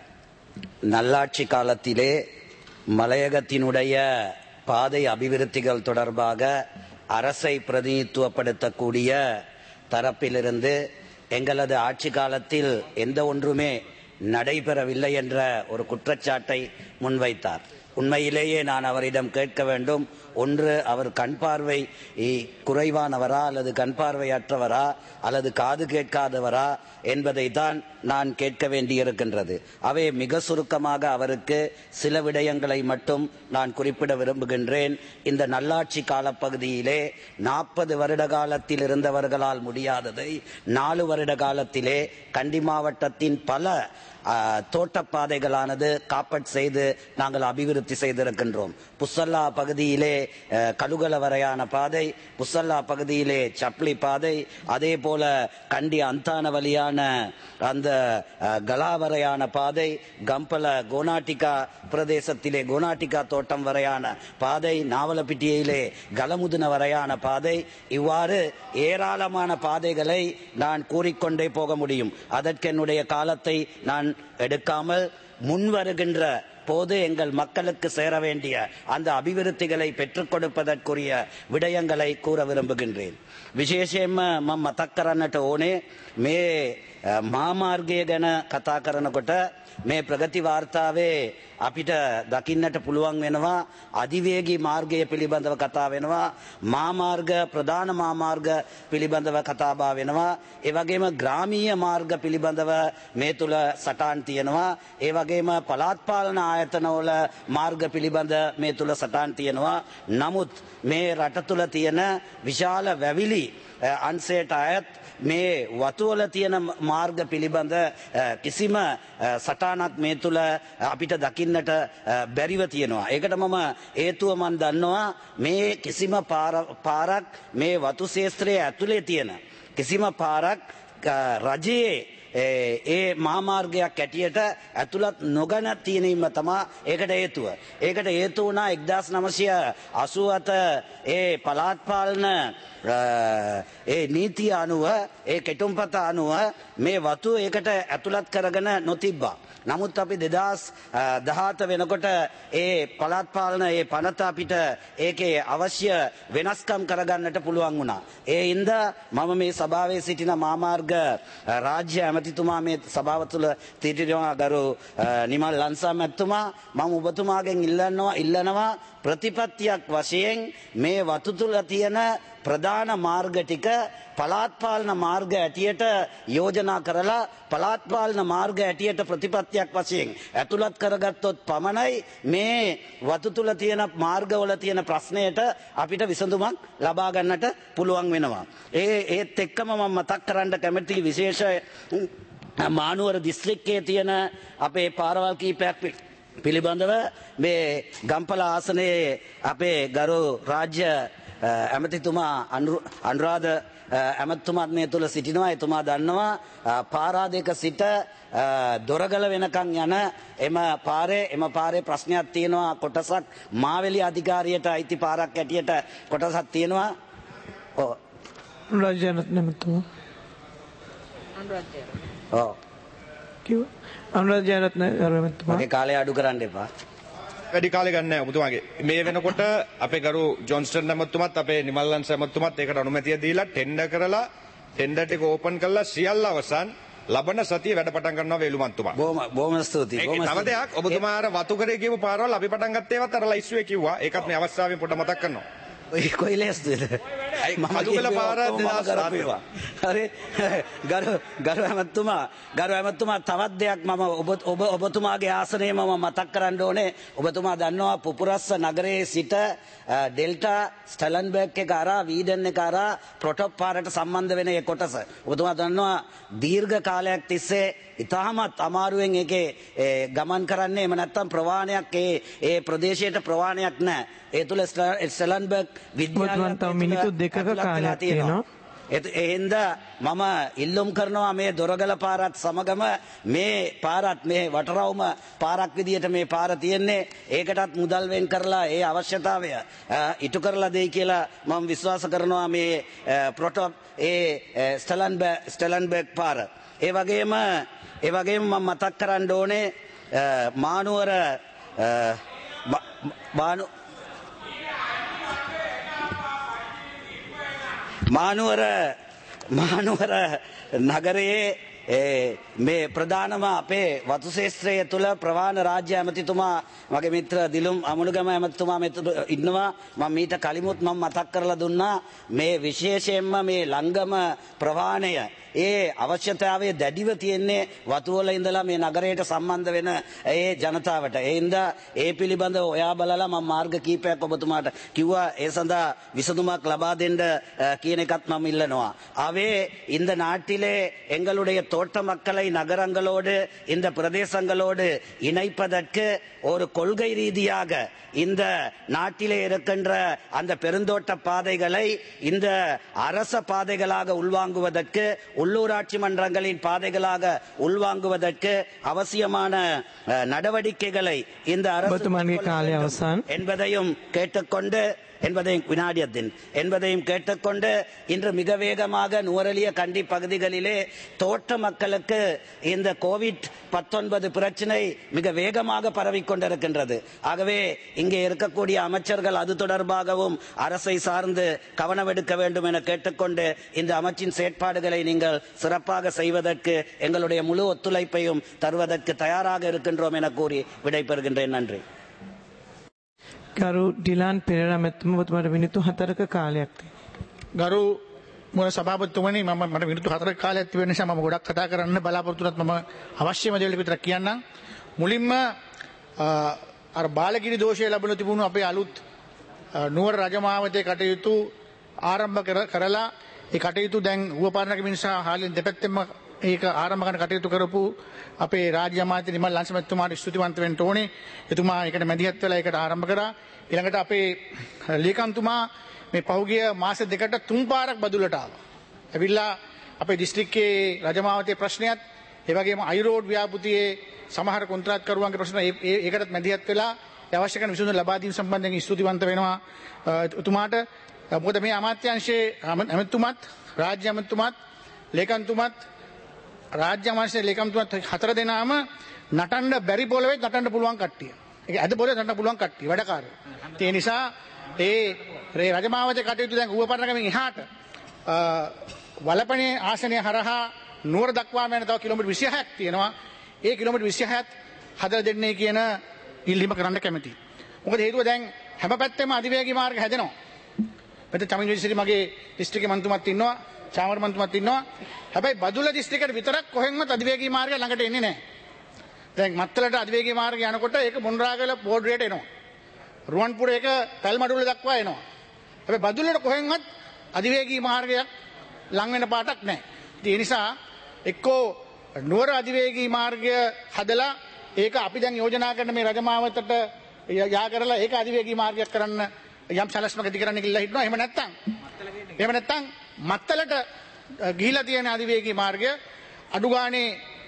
நல்லாட்சி காலத்திலே மலையகத்தினுடைய பாதை அபிவிருத்திகள் தொடர்பாக அரசை பிரதிநிதித்துவப்படுத்தக்கூடிய தரப்பிலிருந்து எங்களது ஆட்சி காலத்தில் எந்த ஒன்றுமே நடைபெறவில்லை என்ற ஒரு குற்றச்சாட்டை முன்வைத்தார். உண்மையிலேயே நான் அவரிடம் கேட்க வேண்டும், ஒன்று அவர் கண் பார்வை குறைவானவரா அல்லது கண் பார்வையற்றவரா அல்லது காது கேட்காதவரா என்பதை தான் நான் கேட்க வேண்டியிருக்கின்றது. அவை மிக சுருக்கமாக அவருக்கு சில விடயங்களை மட்டும் நான் குறிப்பிட விரும்புகின்றேன். இந்த நல்லாட்சி காலப்பகுதியிலே நாற்பது வருட காலத்தில் இருந்தவர்களால் முடியாததை நாலு வருட காலத்திலே கண்டி மாவட்டத்தின் பல தோட்டப்பாதைகளானது காப்பட் செய்து நாங்கள் அபிவிருத்தி செய்திருக்கின்றோம். புசல்லா பகுதியிலே கலுகல வரையான பாதை, புசல்லா பகுதியிலே சப்ளி பாதை, அதே போல கண்டி அந்தான வழியான அந்த கலா வரையான பாதை, கம்பல கோனாட்டிகா பிரதேசத்திலே கோனாட்டிகா தோட்டம் வரையான பாதை, நாவலப்பிட்டியிலே கலமுதுன வரையான பாதை, இவ்வாறு ஏராளமான பாதைகளை நான் கூறிக்கொண்டே போக முடியும். அதற்கு என்னுடைய காலத்தை நான் எடுக்காமல் முன்வருகின்ற போது எங்கள் மக்களுக்கு சேர வேண்டிய அந்த அபிவிருத்திகளை பெற்றுக் கொடுப்பதற்குரிய விடயங்களை கூற விரும்புகின்றேன். විශේෂයෙන්ම මම මතක් කරන්නට ඕනේ මේ මාමාර්ගය ගැන කතා කරනකොට මේ ප්‍රගති වාර්තාවේ අපිට දකින්නට පුළුවන් වෙනවා අධිවේගී මාර්ගය පිළිබඳව කතා වෙනවා, මාමාර්ග ප්‍රධාන මාමාර්ග පිළිබඳව කතා බහ වෙනවා, ඒ වගේම ග්‍රාමීය මාර්ග පිළිබඳව මේ තුල සටහන් තියෙනවා, ඒ වගේම පළාත් පාලන ආයතනවල මාර්ග පිළිබඳ මේ තුල සටහන් තියෙනවා. නමුත් මේ රට තුල තියෙන විශාල වැවිලි අංශයට අයත් මේ වතුවල තියෙන මාර්ග පිළිබඳ කිසිම සටහනක් මේ තුල අපිට දකින්නට බැරිව තියෙනවා. ඒකට මම හේතුව මම දන්නවා, මේ කිසිම පාරක් මේ වතු ශේත්‍රයේ ඇතුලේ තියෙන කිසිම පාරක් රජයේ ඒ මාමාර්ගයක් ඇටියට ඇතුළත් නොගන තියෙනීම තමා ඒකට හේතුව. ඒකට හේතු වුණා එක්දාස් නවසිය අසූහත ඒ පළාත් පාලන ඒ නීතිය අනුව, ඒ කෙටුම්පත අනුව මේ වතු ඒකට ඇතුළත් කරගෙන නොතිබ්බා. නමුත් අපි දෙදාස් දහහත වෙනකොට ඒ පළාත් පාලන ඒ පනත අපිට ඒකේ අවශ්‍ය වෙනස්කම් කරගන්නට පුළුවන් වුණා. ඒ හින්දා මම මේ සභාවේ සිටින මාමාර්ග රාජ්‍ය ඇමතිතුමා මේ සභාව තුළ සිටිනවා ගරු නිමල් ලංසා මැතිතුමා, මම ඔබතුමාගෙන් ඉල්ලනවා ඉල්ලනවා ප්‍රතිපත්තියක් වශයෙන් මේ වතු තුළ තියෙන ප්‍රධාන මාර්ග ටික පළාත් පාලන මාර්ග ඇටියට යෝජනා කරලා පළාත් පාලන මාර්ග ඇටියට ප්‍රතිපත්තියක් වශයෙන් ඇතුළත් කරගත්තොත් පමණයි මේ වතු තුල තියෙන මාර්ගවල තියෙන ප්‍රශ්නයට අපිට විසඳුමක් ලබා ගන්නට පුළුවන් වෙනවා. ඒ ඒත් එක්කම මම මතක් කරන්න කැමති විශේෂ මානුවර දිස්ත්‍රික්කයේ තියෙන අපේ පාරවල් කීපයක් පිළිබඳව මේ ගම්පල ආසනයේ අපේ ගරු රාජ්‍ය ඇමතිතුමා අනුරාධ ඇමතිතුමාත් මේ තුල සිටිනවා. එතුමා දන්නවා පාරාදයක සිට දොරගල වෙනකන් යන එම පාරේ එම පාරේ ප්‍රශ්නයක් තියෙනවා. කොටසක් මාවෙලි අධිකාරියට අයිති පාරක් ඇටියට කොටසක් තියෙනවා. ඔව් රාජ්‍ය ඇමතිතුමා ඔව් කිව්වා අනුරාධ ඇමතිතුමා මගේ කාලය අඩු කරන්න එපා. වැඩි කාලේ ගන්න නැහැ ඔබතුමාගේ. මේ වෙනකොට අපේ ගරු ජොන්ස්ටන් ඇමතුමත් අපේ නිමල් ලංස ඇමතුමත් ඒකට අනුමැතිය දීලා ටෙන්ඩර් කරලා ටෙන්ඩර් ටික ඕපන් කරලා සියල්ල අවසන් ලබන සතිය වැඩ පටන් ගන්නවා වේලුමන්තුමා. බොහොම බොහොම ස්තුතියි. බොහොම තව දෙයක් ඔබතුමා අර වතු කරේ කියපු පාරවල් අපි පටන් ගත්ත ඒවත් අර ලයිස්ට් එකේ කිව්වා. ඒකත් මේ අවස්ථාවෙන් පොඩ්ඩක් මතක් කරනවා. ඔය කොයි ලේස්තුද? කළුගල පාර දෙදහස් කරපේවා. හරි ගරු ගරු ඇමතුමා ගරු ඇමතුමා තවත් දෙයක් මම ඔබ ඔබ ඔබතුමාගේ ආසනයේ මම මතක් කරන්න ඕනේ. ඔබතුමා දන්නවා පුපුරස්ස නගරයේ සිට ඩෙල්ටා ස්ටලන්බර්ග් එක කරා වීඩන් එක කරා ප්‍රොටොප් පාරට සම්බන්ධ වෙන ඒ කොටස. ඔබතුමා දන්නවා දීර්ඝ කාලයක් තිස්සේ ඉතාමත් අමාරුවෙන් ඒකේ ගමන් කරන්නේ. එහෙම නැත්නම් ප්‍රවාහනයක් ඒ ඒ ප්‍රදේශයට ප්‍රවාහනයක් නැහැ. ඒ තුල ස්ටලන්බර්ග් විද්‍යාලය තව මිනිත්තු දෙකක කාලයක් තියෙනවා. එහෙන්ද මම ඉල්ලුම් කරනවා මේ දොරගල පාරත් සමගම මේ පාරත් මේ වටරවුම පාරක් විදියට මේ පාර තියෙන්නේ. ඒකටත් මුදල් වෙන් කරලා ඒ අවශ්‍යතාවය ඉටු කරලා දෙයි කියලා මම විශ්වාස කරනවා මේ ප්‍රොටොප් ඒ ස්ටලන්බර්ග් ස්ටලන්බර්ග් පාර. ඒ වගේම ඒ වගේම මම මතක් කරන්න ඕනේ මානුවර මානු මානුවර මානුවර නගරයේ මේ ප්‍රධානම අපේ වතු ශේෂ්ත්‍රය තුළ ප්‍රවාහන රාජ්‍ය ඇමතිතුමා මගේ මිත්‍ර දිලුම් අමුණුගම ඇමතිතුමා මෙතන ඉන්නවා. මම මීට කලිමුත් මම මතක් කරලා දුන්නා මේ විශේෂයෙන්ම මේ ලංගම ප්‍රවාහනය ඒ අවශ්‍යතාවය දැඩිව තියෙන්නේ වතුවල ඉඳලා මේ නගරයට සම්බන්ධ වෙන ඒ ජනතාවට. ඒ හින්දා ඒ පිළිබඳව ඔයා බලලා මම මාර්ග කීපයක් ඔබතුමාට කිව්වා. ඒ සඳහා විසඳුමක් ලබා දෙන්න කියන එකත් මම ඉල්ලනවා. අවේ இந்த நாட்டிலே எங்களுடைய தோட்ட மக்களை நகரங்களோடு இந்த பிரதேசங்களோடு இணைப்பதற்கு ஒரு கொள்கை ரீதியாக இந்த நாட்டிலே இருக்கின்ற அந்த பெருந்தோட்ட பாதைகளை இந்த அரச பாதைகளாக உள்வாங்குவதற்கு உள்ளூராட்சி மன்றங்களின் பாதைகளாக உள்வாங்குவதற்கு அவசியமான நடவடிக்கைகளை இந்த அரசு என்பதையும் கேட்டுக்கொண்டு என்பதையும் வினாடியத்தின் என்பதையும் கேட்டுக்கொண்டு இன்று மிக வேகமாக நுவரெலிய கண்டி பகுதிகளிலே தோட்ட மக்களுக்கு இந்த கோவிட் பத்தொன்பது பிரச்சனை மிக வேகமாக பரவிக்கொண்டிருக்கின்றது. ஆகவே இங்கே இருக்கக்கூடிய அமைச்சர்கள் அது தொடர்பாகவும் அரசை சார்ந்து கவனம் எடுக்க வேண்டும் என கேட்டுக்கொண்டு இந்த அமைச்சின் செயற்பாடுகளை நீங்கள் சிறப்பாக செய்வதற்கு எங்களுடைய முழு ஒத்துழைப்பையும் தருவதற்கு தயாராக இருக்கின்றோம் என கூறி விடைபெறுகின்றேன். நன்றி. ගරු ඩිලාන් පෙරේරා මැතිතුමා ඔබතුමාට මිනිත්තු හතරක කාලයක් තියෙනවා. ගරු මුල සභාපතිතුමනි මම මට මිනිත්තු හතරක කාලයක් තිබෙන නිසා මම ගොඩක් කතා කරන්න බලාපොරොත්තු වුණත් මම අවශ්‍යම දේ විතර කියන්නම්. මුලින්ම අර බාලගිරි දෝෂය ලැබුණ තිබුණු අපේ අලුත් නුවර රජමාවතේ කටයුතු ආරම්භ කරලා ඒ කටයුතු දැන් ඌවපාරණක මිනිසා හාලින් දෙපැත්තෙම ඒක ආරම්භ කරන කටයුතු කරපු අපේ රාජ්‍ය අමාත්‍ය නිමල් ලංස මැතිතුමාට ස්තුතිවන්ත වෙන්න ඕනේ. එතුමා ඒකට මැදිහත් වෙලා ඒකට ආරම්භ කරා. ඊළඟට අපේ ලේකම්තුමා මේ පහුගිය මාස දෙකට තුන් පාරක් බදුලට ආවා. ඇවිල්ලා අපේ දිස්ත්‍රික්කයේ රජමාවතේ ප්‍රශ්නයත් ඒ වගේම අයිරෝඩ් ව්‍යාපෘතියේ සමහර කොන්ත්‍රාත්කරුවන්ගේ ප්‍රශ්න ඒකටත් මැදිහත් වෙලා අවශ්‍ය කරන විසඳුම් ලබා දීම සම්බන්ධයෙන් ස්තුතිවන්ත වෙනවා එතුමාට. මොකද මේ අමාත්‍යාංශයේ ඇමතුමත් රාජ්‍ය ඇමතුමත් ලේකම්තුමත් රාජ්‍ය අමාත්‍ය ලේකම්තුමත් හතර දෙනාම නටන්න බැරි පොළවේ නටන්න පුළුවන් කට්ටිය. ඒක අද පොළවේ නටන්න පුළුවන් කට්ටිය වැඩකාරයෝ. ඒ නිසා ඒ රජමාවතේ කටයුතු දැන් ඌවපාරණකමින් එහාට වලපනේ ආසනය හරහා නුවර දක්වාම යන තව කිලෝමීටර් විසිහයක් තියෙනවා. ඒ කිලෝමීටර් විසිහයත් හදලා දෙන්නේ කියන ඉල්ලීම කරන්න කැමතියි. මොකද හේතුව දැන් හැම පැත්තෙම අධිවේගී මාර්ග හැදෙනවා. මෙතන චමින් විසිරි මගේ දිස්ත්‍රික්ක මන්ත්‍රීතුමත් ඉන්නවා, චාමර මන්ත්‍රීතුමත් ඉන්නවා. හැබැයි බදුල්ල දිස්ත්‍රික්කයට විතරක් කොහෙන්වත් අධිවේගී මාර්ගය ළඟට එන්නේ නැහැ. දැන් මත්තලට අධිවේගී මාර්ගය යනකොට ඒක මොණරාගල බෝඩරේට එනවා. රුවන්පුර එක පැල්මඩුල්ල දක්වා එනවා. හැබැයි බදුල්ලට කොහෙන්වත් අධිවේගී මාර්ගයක් ලං වෙන පාටක් නැහැ. ඒ නිසා එක්කෝ නුවර අධිවේගී මාර්ගය හදලා ඒක අපි දැන් යෝජනා කරන මේ රජමාවතට යා කරලා ඒක අධිවේගී මාර්ගයක් කරන්න යම් සැලැස්මක් ඇති කරන්න කියලා හිටනවා. එහෙම නැත්නම් එහෙම නැත්නම් මත්තලට ගිහිලා තියෙන අධිවේගී මාර්ගය අඩු ගානේ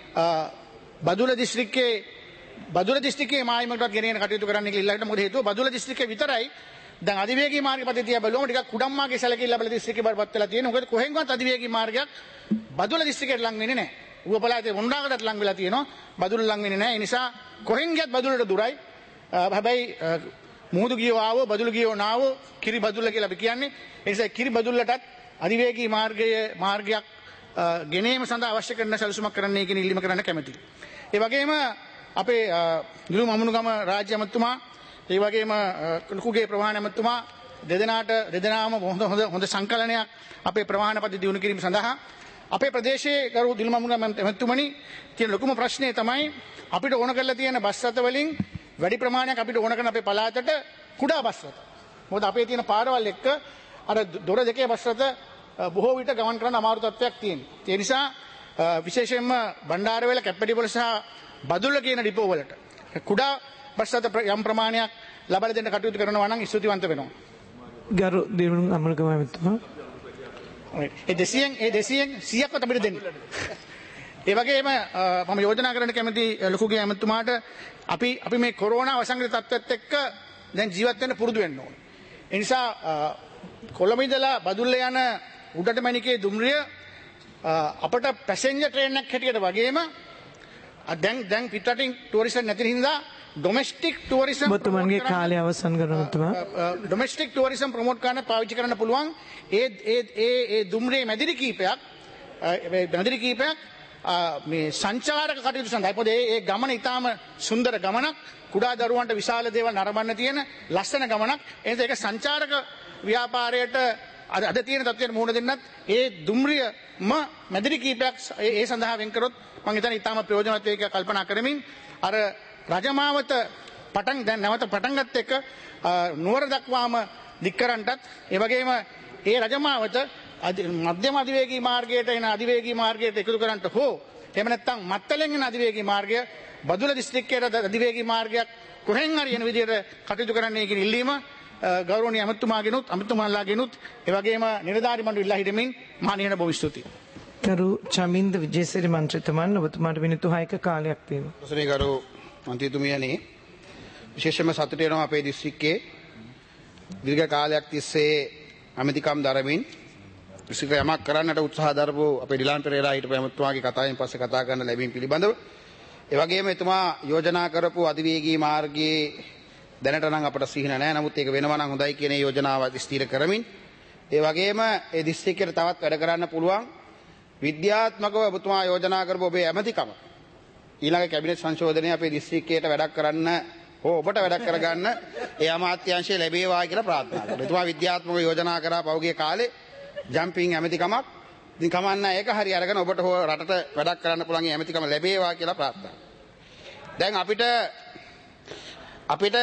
බදුල දිස්ත්‍රික්කයේ බදුල දිස්ත්‍රික්කයේ මායිමකටවත් ගෙනියන කටයුතු කරන්න කියලා හිටනවා. මොකද හේතුව බදුල දිස්ත්‍රික්කේ විතරයි දැන් අධිවේගී මාර්ග පද්ධතිය බලුවම ටිකක් කුඩම්මාගේ සැලකිලි ලැබලා දිස්ත්‍රික්කේ බරපත් වෙලා තියෙනවා. මොකද කොහෙන්වත් අධිවේගී මාර්ගයක් බදුල දිස්ත්‍රික්කයට ලං වෙන්නේ නැහැ. ඌව පළාතේ මොණරාගලට ලං වෙලා තියෙනවා. බදුල ලං වෙන්නේ නැහැ. ඒ නිසා කොහෙන් ගියත් බදුලට දුරයි. හැබැයි මුහුදු ගියෝ ආවෝ බදුල ගියෝ නාවෝ කිරි බදුල්ල කියලා අපි කියන්නේ. ඒ නිසා කිරි බදුල්ලටත් අධිවේගී මාර්ගයේ මාර්ගයක් ගෙනීම සඳහා අවශ්‍ය කරන සැලසුමක් කරන්නයි කියන ඉල්ලීම කරන්න කැමැතියි. ඒ වගේම අපේ නිලු මමුණුගම රාජ්‍ය ඇමතුමා, ඒ වගේම ලකුගේ ප්‍රවාහන ඇමතුමා, දෙදෙනාට දෙදෙනාම හොඳ හොඳ හොඳ සංකලනයක් අපේ ප්‍රවාහන පද්ධතිය දියුණු කිරීම සඳහා අපේ ප්‍රදේශයේ ගරු දිල්ම මුණ මැතිතුමනි තියෙන ලොකුම ප්‍රශ්නේ තමයි අපිට ඕන කරලා තියෙන බස් රථ වලින් වැඩි ප්‍රමාණයක් අපිට ඕන කරන අපේ පළාතට කුඩා බස් රථ. මොකද අපේ තියෙන පාරවල් එක්ක අර දොර දෙකේ බස් රථ බොහෝ විට ගමන් කරන්න අමාරු තත්ත්වයක් තියෙනවා. ඒ නිසා විශේෂයෙන්ම බණ්ඩාරවැල කැප්පටිපොළ සහ බදුල්ල කියන ඩිපෝ වලට කුඩා බස් රථ යම් ප්‍රමාණයක් ලබා දෙන්න කටයුතු කරනවා නම් ස්තුතිවන්ත වෙනවා. ගරු දිරුණු අමරකම මැතිතුමා. ඒ දෙසියෙන් ඒ දෙසියෙන් සියයක් අපිට දෙන්න. ඒ වගේම මම යෝජනා කරන්න කැමති ලොකුගේ ඇමතුමාට අපි අපි මේ කොරෝනා වසංගත තත්ත්වයට එක්ක දැන් ජීවත් වෙන්න පුරුදු වෙන්න ඕනේ. ඒ නිසා කොළඹ ඉඳලා බදුල්ල යන උඩටමැණිකේ දුම්රිය අපට පැසෙන්ජර් ට්‍රේන් එකක් හැටියට වගේම දැන් දැන් පිටරටින් ටූරිස්ට් නැති හින්දා ඩොමෙස්ටික් ටූරිසම් ඔබතුමන්ගේ කාලය අවසන් කරනවා. ඩොමෙස්ටික් ටූරිසම් ප්‍රොමෝට් කරන්න පාවිච්චි කරන්න පුළුවන් ඒ ඒ ඒ ඒ දුම්රියේ මැදිරි කීපයක් මැදිරි කීපයක් මේ සංචාරක කටයුතු සඳහා පොද ඒ ගමන ඉතාම සුන්දර ගමනක් කුඩා දරුවන්ට විශාල දේවල් නරඹන්න තියෙන ලස්සන ගමනක්. එනිසා ඒක සංචාරක ව්‍යාපාරයට අද අද තියෙන තත්ත්වයට මුහුණ දෙන්නත් ඒ දුම්රියම මැදිරි කීපයක් ඒ සඳහා වෙන් කරොත් මම හිතන්නේ ඉතාම ප්‍රයෝජනවත් වෙයි කියලා කල්පනා කරමින් අර රජමාවත පටන් දැන් නැවත පටන් ගත්ත එක නුවර දක්වාම දික් කරන්නටත් ඒ වගේම ඒ රජමාවත මධ්‍යම අධිවේගී මාර්ගයට එන අධිවේගී මාර්ගයට එකතු කරන්නට හෝ එහෙම නැත්නම් මත්තලෙන් එන අධිවේගී මාර්ගය බදුල්ල දිස්ත්‍රික්කයට අධිවේගී මාර්ගයක් කොහෙන් හරි එන විදිහට කටයුතු කරන්නයි කියන ඉල්ලීම ගෞරවනීය අමතුමාගෙනුත් අමතුමාලාගෙනුත් ඒ වගේම නිලධාරි මණ්ඩල ඉල්ලා හිටමින් මානීය බොහොම ස්තුතියි. ගරු චමින්ද විජේසිරි මන්ත්‍රීතුමන් ඔබතුමාට මිනිත්තු හයක කාලයක් තියෙනවා. ප්‍රශ්නේ ගරු මන්ත්‍රීතුමියනි විශේෂයෙන්ම සතුට වෙනවා අපේ දිස්ත්‍රික්කයේ දීර්ඝ කාලයක් තිස්සේ අමතිකම් දරමින් විශේෂ යමක් කරන්නට උත්සාහ දරපු අපේ ඩිලාන් පෙරේරා හිටපු ඇමතුමාගේ කතාවෙන් පස්සේ කතා කරන්න ලැබීම පිළිබඳව ඒ වගේම එතුමා යෝජනා කරපු අධිවේගී මාර්ගයේ දැනට නම් අපට සිහින නැහැ. නමුත් ඒක වෙනවා නම් හොඳයි කියන යෝජනාව ස්ථිර කරමින් ඒ වගේම ඒ දිස්ත්‍රික්කයට තවත් වැඩ කරන්න පුළුවන් විද්‍යාත්මකව ඔබතුමා යෝජනා කරපු ඔබේ ඇමතිකම ඊළඟ කැබිනට් සංශෝධනය අපේ දිස්ත්‍රික්කයට වැඩක් කරන්න හෝ ඔබට වැඩක් කරගන්න ඒ අමාත්‍යාංශය ලැබේවා කියලා ප්‍රාර්ථනා කරනවා. එතුමා විද්‍යාත්මකව යෝජනා කරා පහුගිය කාලේ ජම්පින් ඇමතිකමක්. ඉතින් කමන්න ඒක හරි අරගෙන ඔබට හෝ රටට වැඩක් කරන්න පුළුවන් ඇමතිකම ලැබේවා කියලා ප්‍රාර්ථනා. දැන් අපිට අපිට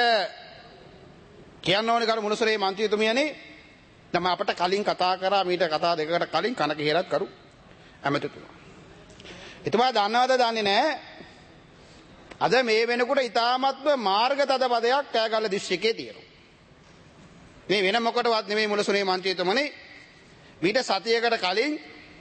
කියන්න ඕනේ කරු මුණුසරේ මන්ත්‍රීතුමියනේ දැන් අපට කලින් කතා කරා මීට කතා දෙකකට කලින් කනක හේරත් කරු ඇමතිතුමා. එතුමා දන්නවද දන්නේ නැහැ. අද මේ වෙනකොට ඉතාමත්ම මාර්ග තද පදයක් කෑගල්ල දිස්ත්‍රික්කයේ තියෙනවා. මේ වෙන මොකටවත් නෙමෙයි මුලසුනේ මන්ත්‍රීතුමනි. මීට සතියකට කලින්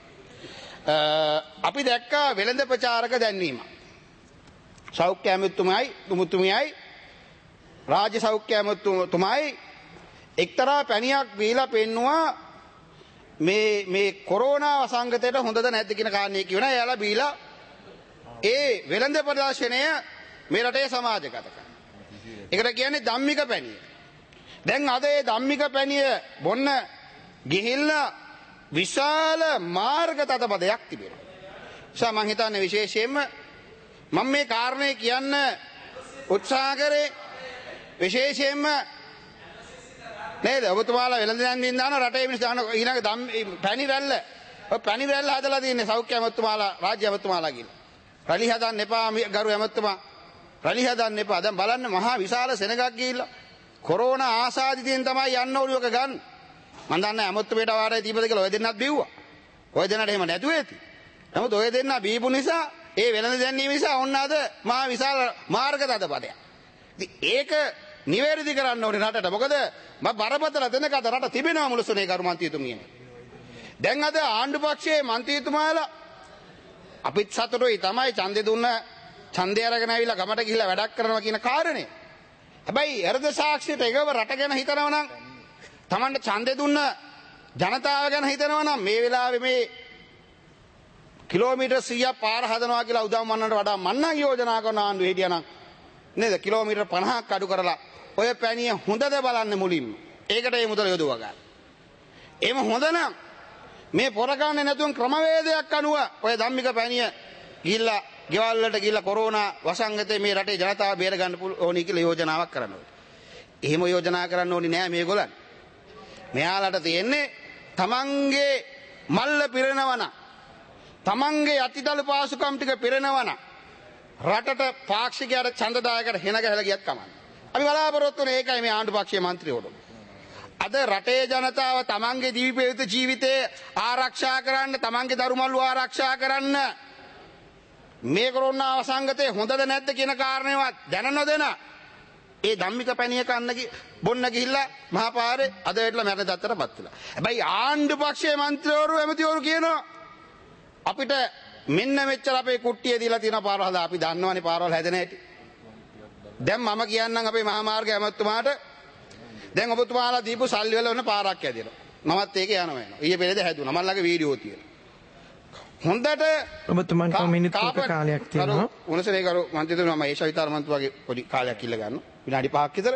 අපි දැක්කා වෙළඳ ප්‍රචාරක දැන්වීම. සෞඛ්‍ය ඇමතුමයි තුමුතුමියයි රාජ්‍ය සෞඛ්‍ය ඇමතුමයි එක්තරා පැණියක් බීලා පෙන්නවා මේ මේ කොරෝනා වසංගතයට හොඳද නැද්ද කියන කාරණේ කියනවා. එයාලා බීලා ඒ වෙළඳ ප්‍රදර්ශනය මේ රටේ සමාජගත කරනවා. ඒකට කියන්නේ ධම්මික පැණිය. දැන් අද ඒ ධම්මික පැණිය බොන්න ගිහිල්ලා විශාල මාර්ග තදබදයක් තිබෙනවා. නිසා මම හිතන්නේ විශේෂයෙන්ම මම මේ කාරණේ කියන්න උත්සාහ කරේ විශේෂයෙන්ම නේද ඔබතුමාලා වෙළඳ දැන්වීම දාන රටේ මිනිස්සු දාන ඊළඟ පැණි රැල්ල ඔය පැණි රැල්ල හදලා තියෙන්නේ සෞඛ්‍ය ඇමතුමාලා රාජ්‍ය ඇමතුමාලා කියලා. රැලි හදන්න එපා ගරු ඇමතුමා. රැලි හදන්න එපා. දැන් බලන්න මහා විශාල සෙනගක් ගිහිල්ලා කොරෝනා ආසාදිතෙන් තමයි යන්න ඕනි ඔක ගන්න. මම දන්නේ ඇමතුමේට වාරේ දීපද කියලා ඔය දෙන්නත් බිව්වා. ඔය දෙන්නට එහෙම නැතුව ඇති. නමුත් ඔය දෙන්න බීපු නිසා ඒ වෙළඳ දැන්වීම නිසා ඔන්න අද මහා විශාල මාර්ග තදපදයක්. ඉතින් ඒක නිවැරදි කරන්න ඕනේ රටට. මොකද මම බරපතල දෙනක අද රට තිබෙනවා මුලසුනේ කරු මන්ත්‍රීතුමියනි. දැන් අද ආණ්ඩු පක්ෂයේ මන්ත්‍රීතුමාලා අපිත් සතුටුයි තමයි ඡන්දේ දුන්න ඡන්දය අරගෙන ආවිලා ගමට ගිහිල්ලා වැඩක් කරනවා කියන කාරණේ. හැබැයි එරද සාක්ෂියට එකව රට ගැන හිතනවා නම් Tamanට ඡන්දේ දුන්න ජනතාව ගැන හිතනවා නම් මේ වෙලාවේ මේ කිලෝමීටර් සීයක් පාර හදනවා කියලා උදව් මන්නට වඩා මන්නම් යෝජනා කරන ආණ්ඩුව හිටියානම් නේද කිලෝමීටර් පනහක් අඩු කරලා ඔය පැණිය හොඳද බලන්න මුලින්ම. ඒකට ඒ මුදල යොදවා ගන්න. එහෙම හොඳ නම් මේ පොර ගන්න නැතුව ක්‍රමවේදයක් අනුව ඔය ධම්මික පැණිය ගිහිල්ලා ගෙවල් වලට ගිහිල්ලා කොරෝනා වසංගතේ මේ රටේ ජනතාව බේර ගන්න ඕනි කියලා යෝජනාවක් කරනවා. එහෙම යෝජනා කරන්න ඕනි නෑ මේගොල්ලන්. මෙයාලට තියෙන්නේ තමන්ගේ මල්ල පිරෙනවන තමන්ගේ අතිදළු පාසුකම් ටික පිරෙනවන රටට පාක්ෂිකයට ඡන්දදායකට හෙන ගහලා ගියත් කමන්නේ. අපි බලාපොරොත්තු වෙන ඒකයි මේ ආණ්ඩු පක්ෂයේ മന്ത്രിවරු. අද රටේ ජනතාව තමන්ගේ දීපේත ජීවිතේ ආරක්ෂා කරන්න තමන්ගේ දරුමල්ලු ආරක්ෂා කරන්න මේ කොරෝනා අවසංගතේ හොඳද නැද්ද කියන කාරණේවත් දැන නොදැන ඒ ධම්මික පැණිය කන්න බොන්න ගිහිල්ලා මහා පාරේ අද වෙట్లా මරණ දත්තරපත් වෙලා. හැබැයි ආණ්ඩු පක්ෂයේ മന്ത്രിවරු එමෙතිවරු කියනවා අපිට මෙන්න මෙච්චර අපේ කුට්ටිය දීලා තියෙන පාරවල් හදා අපි දන්නවනේ පාරවල් හැදෙන හැටි. දැන් මම කියන්නම් අපේ මහා මාර්ග ඇමතුමාට දැන් ඔබතුමාලා දීපු සල්ලි වල වෙන පාරක් ඇදෙනවා. මමත් ඒක යනවා වෙනවා. ඊයේ පෙරේද හැදුණා. මම ළඟ වීඩියෝ තියෙනවා. හොඳට ඔබතුමන්ට මිනිත්තුක කාලයක් තියෙනවා. උනසනේ කරු මන්ත්‍රීතුමා මම ඒෂා විතාර මන්ත්‍රීතුමාගේ පොඩි කාලයක් ඉල්ල ගන්නවා. විනාඩි පහක් විතර.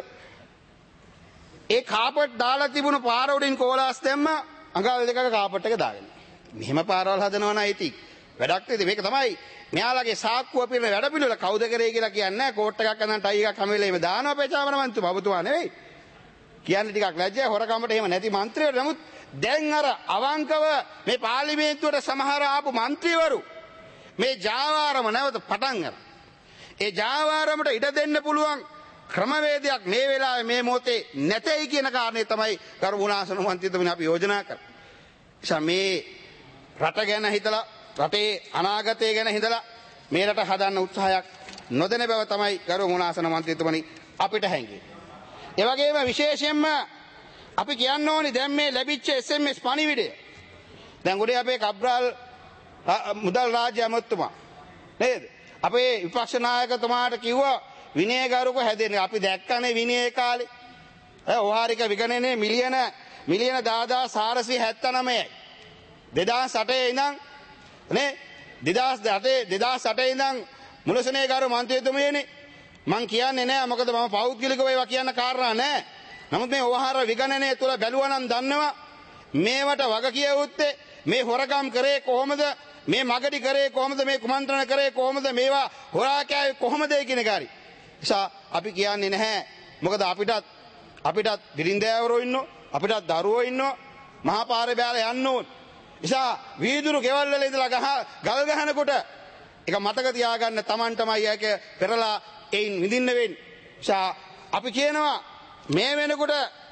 ඒ කාපට් දාලා තිබුණු පාර උඩින් කෝලාස් දැම්ම අඟල් දෙකක කාපට් එක දාගෙන. මෙහෙම පාරවල් හදනවා නම් ඉතින් වැඩක් නේද? මේක තමයි මෙයාලගේ සාක්කුව පිරෙන වැඩ පිළිවෙල කවුද කරේ කියලා කියන්නේ නැහැ. කෝට් එකක් අඳන් ටයි එකක් හැම වෙලේම දානවා අපේ චාමර මන්ත්‍රීතුමා. ඔබතුමා නෙවෙයි. කියන්නේ ටිකක් ලැජ්ජයි හොරකමට එහෙම නැති മന്ത്രിවරු. නමුත් දැන් අර අවංකව මේ පාර්ලිමේන්තුවට සමහර ආපු മന്ത്രിවරු මේ ජාවාරම නැවත පටන් ගන්න. ඒ ජාවාරමට ඉඩ දෙන්න පුළුවන් ක්‍රමවේදයක් මේ වෙලාවේ මේ මොහොතේ නැtei කියන කාරණේ තමයි කරු මුලාසන මන්ත්‍රීතුමනි අපි යෝජනා කරන්නේ. එනිසා මේ රට ගැන හිතලා රටේ අනාගතය ගැන හිතලා මේ රට හදන්න උත්සාහයක් නොදෙන බව තමයි කරු මුලාසන මන්ත්‍රීතුමනි අපිට හැංගෙන්නේ. ඒ වගේම විශේෂයෙන්ම අපි කියන්න ඕනි දැන් මේ ලැබිච්ච එස් එම් එස් පණිවිඩය. දැන් උඩේ අපේ කබ්‍රාල් මුදල් රාජ්‍ය අමාත්‍යතුමා නේද? අපේ විපක්ෂ නායකතුමාට කිව්වා විනයගරුක හැදෙන්නේ. අපි දැක්කනේ විනය කාලේ. ඒ ඕහාරික විගණනයේ මිලියන මිලියන දාදාස් හාරසිය හැත්තනවයයි. දෙදාස් අටේ ඉඳන් නේ දෙදාස් අටේ දෙදාස් අටේ ඉඳන් මුලසනේ ගරු මන්ත්‍රීතුමියනේ මං කියන්නේ නෑ මොකද මම පෞද්ගලිකව ඒවා කියන්න කාරණා නෑ. නමුත් මේ ඕහාර විගණනය තුල බැලුවා නම් දන්නවා මේවට වග කිය යුත්තේ මේ හොරගම් කරේ කොහොමද, මේ මගඩි කරේ කොහොමද, මේ කුමන්ත්‍රණ කරේ කොහොමද, මේවා හොරා කෑවේ කොහොමද කියන කාරි. නිසා අපි කියන්නේ නැහැ. මොකද අපිටත් අපිටත් බිරින්දෑවරෝ ඉන්නෝ, අපිටත් දරුවෝ ඉන්නෝ, මහා පාරේ බෑලා යන්න ඕන. නිසා වීදුරු ගෙවල් වල ඉඳලා ගහ ගල් ගහනකොට ඒක මතක තියාගන්න Tamanටමයි ඒක පෙරලා ඒයින් විඳින්න වෙන්නේ. නිසා අපි කියනවා මේ වෙනකොට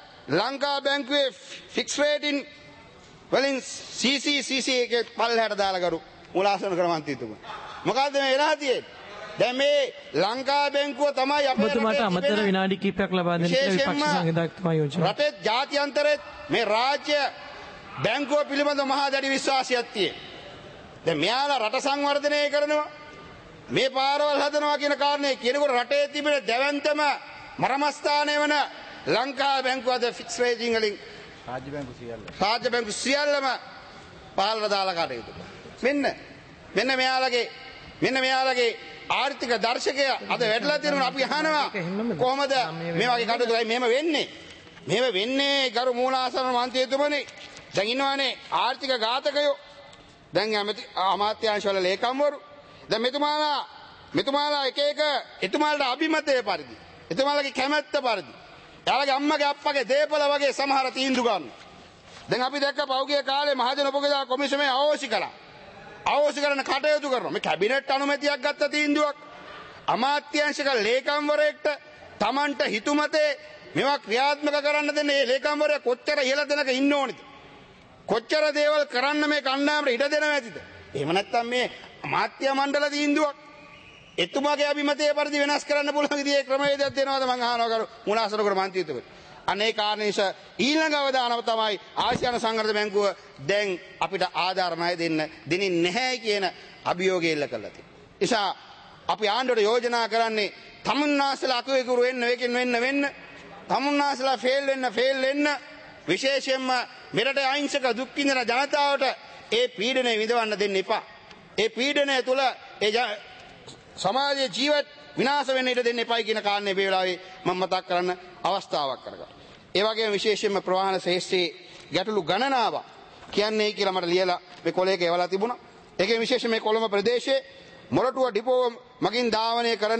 ලංකා බැංකුවේ ෆික්ස් රේටින් වලින් සී සී සී සී එකේ පල්ලහැට දාලා කරු මුලාසන කරමන්තිතුමා. මොකද්ද මේ වෙලා තියෙන්නේ? දැන් මේ ලංකා බැංකුව තමයි අපේ ඔබතුමාට අමතර විනාඩි කිහිපයක් ලබා දෙන්න කියලා විපක්ෂ සංවිධායකතුමා යෝජනා. රටේ ජාත්‍යන්තරේ මේ රාජ්‍ය බැංකුව පිළිබඳ මහා දැඩි විශ්වාසයක් තියෙනවා. දැන් මෙයාලා රට සංවර්ධනය කරනවා, මේ පාරවල් හදනවා කියන කාරණේ කියනකොට රටේ තිබෙන දැවැන්තම මරමස්ථානය වන ලංකා බැංකුව අද ෆික්ස් රේටින් වලින් රාජ්‍ය බැංකු සියල්ල රාජ්‍ය බැංකු සියල්ලම පාලන දාලා කටයුතු. මෙන්න මෙන්න මෙයාලගේ මෙන්න මෙයාලගේ ආර්ථික දර්ශකය අද වැඩිලා තියෙනවා. අපි අහනවා කොහොමද මේ වගේ කටයුතු මෙහෙම වෙන්නේ? මෙහෙම වෙන්නේ ගරු මූලාසන මන්ත්‍රීතුමනි. දැන් ඉන්නවනේ ආර්ථික ඝාතකයෝ. දැන් ඇමති අමාත්‍යාංශ වල ලේකම්වරු. දැන් මෙතුමාලා මෙතුමාලා එක එක එතුමාලට අභිමතය පරිදි, එතුමාලගේ කැමැත්ත පරිදි, එයාලගේ අම්මගේ අප්පගේ දේපල වගේ සමහර තීන්දුව ගන්න. දැන් අපි දැක්ක පෞගිය කාලේ මහජන උපකරණ කොමිසමේ අවශ්‍ය කළා. අවශ්‍ය කරන කටයුතු කරනවා. මේ කැබිනට් අනුමැතියක් ගත්ත තීන්දුවක්. අමාත්‍යාංශික ලේකම්වරයෙක්ට Tamanට හිතුමතේ මේවා ක්‍රියාත්මක කරන්න දෙන්න මේ ලේකම්වරයා කොච්චර ඉහළ දෙනක ඉන්න ඕනිද? කොච්චර දේවල් කරන්න මේ කණ්ඩායමට ඉඩ දෙනව ඇතිද? එහෙම නැත්නම් මේ අමාත්‍ය මණ්ඩල තීන්දුවක් එතුමාගේ අභිමතය පරිදි වෙනස් කරන්න පුළුවන් විදිහේ ක්‍රමවේදයක් දෙනවද මං අහනවා කරු මුලාසන කරු මන්ත්‍රීතුමනි. අනේ කාරණේ නිසා ඊළඟ අවධානම තමයි ආසියානු සංවර්ධන බැංකුව දැන් අපිට ආධාර ණය දෙන්න දෙන්නේ නැහැ කියන අභියෝගය එල්ල කළා තියෙනවා. නිසා අපි ආණ්ඩුවට යෝජනා කරන්නේ තමුන්නාසලා අකුවෙකුරු වෙන්න වෙකින් වෙන්න වෙන්න තමුන්නාසලා ෆේල් වෙන්න ෆේල් වෙන්න විශේෂයෙන්ම මෙරට අහිංසක දුක් විඳින ජනතාවට ඒ පීඩනය විඳවන්න දෙන්න එපා. ඒ පීඩනය තුල ඒ සමාජයේ ජීවත් විනාශ වෙන්න ඉඩ දෙන්න එපයි කියන කාරණේ මේ වෙලාවේ මම මතක් කරන්න අවස්ථාවක් කරගන්නවා. ඒ වගේම විශේෂයෙන්ම ප්‍රවාහන ශේෂ්ත්‍රයේ ගැටලු ගණනාවක් කියන්නේ කියලා මට ලියලා මේ කොලයක එවලා තිබුණා. ඒකේ විශේෂයෙන් මේ කොළඹ ප්‍රදේශයේ මොරටුව ඩිපෝ මගින් ධාවනය කරන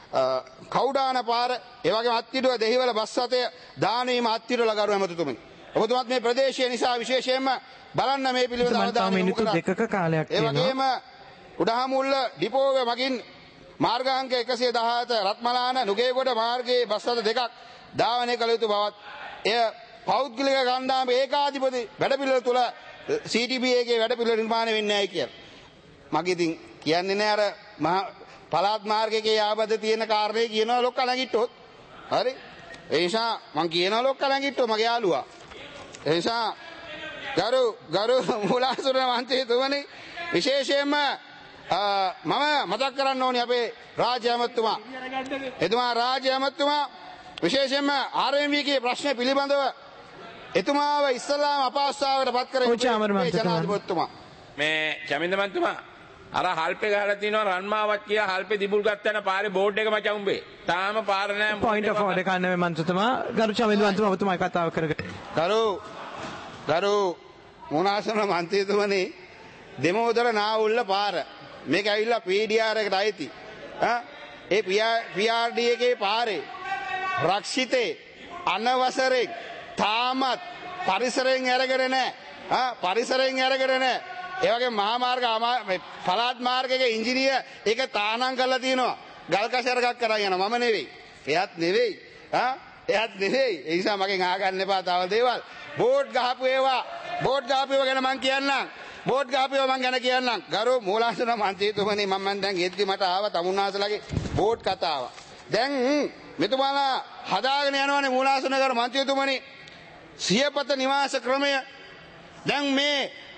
කවුඩාන පාර, ඒ වගේම අත්තිඩුව දෙහිවල බස් රථය දානීම අත්තිඩුව ලගරු ඇමතුතුමනි. ඔබතුමාත් මේ ප්‍රදේශය නිසා විශේෂයෙන්ම බලන්න මේ පිළිබඳව අවධානය යොමු කරන්න. දෙකක කාලයක් ඒ වගේම උඩහමුල්ල ඩිපෝව මගින් මාර්ගාංක එකසිය දහහත රත්මලාන නුගේගොඩ මාර්ගයේ බස් රථ දෙකක් ධාවනය කළ යුතු බවත් එය පෞද්ගලික කණ්ඩායම ඒකාධිපති වැඩපිළිවෙල තුළ සී ටී බී එකේ වැඩපිළිවෙල නිර්මාණය වෙන්නේ නැහැ කියලා. මගේ ඉතින් කියන්නේ නෑ අර මහා පළාත් මාර්ගයේ ආබද තියෙන කාරණේ කියනවා ලොක්ක ළඟිට්ටොත්. හරි. ඒ නිසා මං කියනවා ලොක්ක ළඟිට්ටෝ මගේ යාළුවා. ඒ නිසා ගරු ගරු මුලාසුර මන්ත්‍රීතුමනි විශේෂයෙන්ම මම මතක් කරන්න ඕනේ අපේ රාජ්‍ය ඇමතුමා. එතුමා රාජ්‍ය ඇමතුමා විශේෂයෙන්ම ආර් එම් වී කේ ප්‍රශ්න පිළිබඳව එතුමාව ඉස්සලාම අපහසුතාවයට පත් කරේ ජනාධිපතිතුමා. මේ චමින්ද මන්තුමා අර හල්පේ ගහලා තිනවා රන්මාවත් කියා හල්පේ දිබුල් ගත්තන පාරේ බෝඩ් එක මචං උඹේ. තාම පාර නෑ. පොයින්ට් ඔෆ් ඕඩර් කන්න මේ මන්ත්‍රීතුමා ගරු චමින්ද මන්ත්‍රීතුමා ඔබතුමා කතාව කරගෙන. ගරු ගරු මුනාසන මන්ත්‍රීතුමනි දෙමෝදර නාවුල්ල පාර මේක ඇවිල්ලා පී ඩී ආර් එකට අයිති. ඈ ඒ පී ආර් ඩී එකේ පාරේ රක්ෂිතේ අනවසරේ තාමත් පරිසරයෙන් අරගෙන නැහැ. ආ පරිසරයෙන් අරගෙන නැහැ. ඒ වගේ මහා මාර්ග පළාත් මාර්ගයේ ඉංජිනේර ඒක තානම් කරලා තියෙනවා. ගල් කෂරකක් කරන් යනවා මම නෙවෙයි. එයාත් නෙවෙයි. ආ එයාත් නෙවෙයි. ඒ නිසා මගෙන් අහගන්න එපා තව දේවල්. බෝඩ් ගහපු ඒවා බෝඩ් ගහපු ඒවා ගැන මං කියන්නම්. බෝඩ් ගහපු ඒවා මං ගැන කියන්නම්. ගරු මූලාසන මන්ත්‍රීතුමනි මම දැන් ගෙද්දි මට ආව තමුන්නාසලගේ බෝඩ් කතාව. දැන් මෙතුමාලා හදාගෙන යනවානේ මූලාසන කර මන්ත්‍රීතුමනි සියපත නිවාස ක්‍රමය දැන් මේ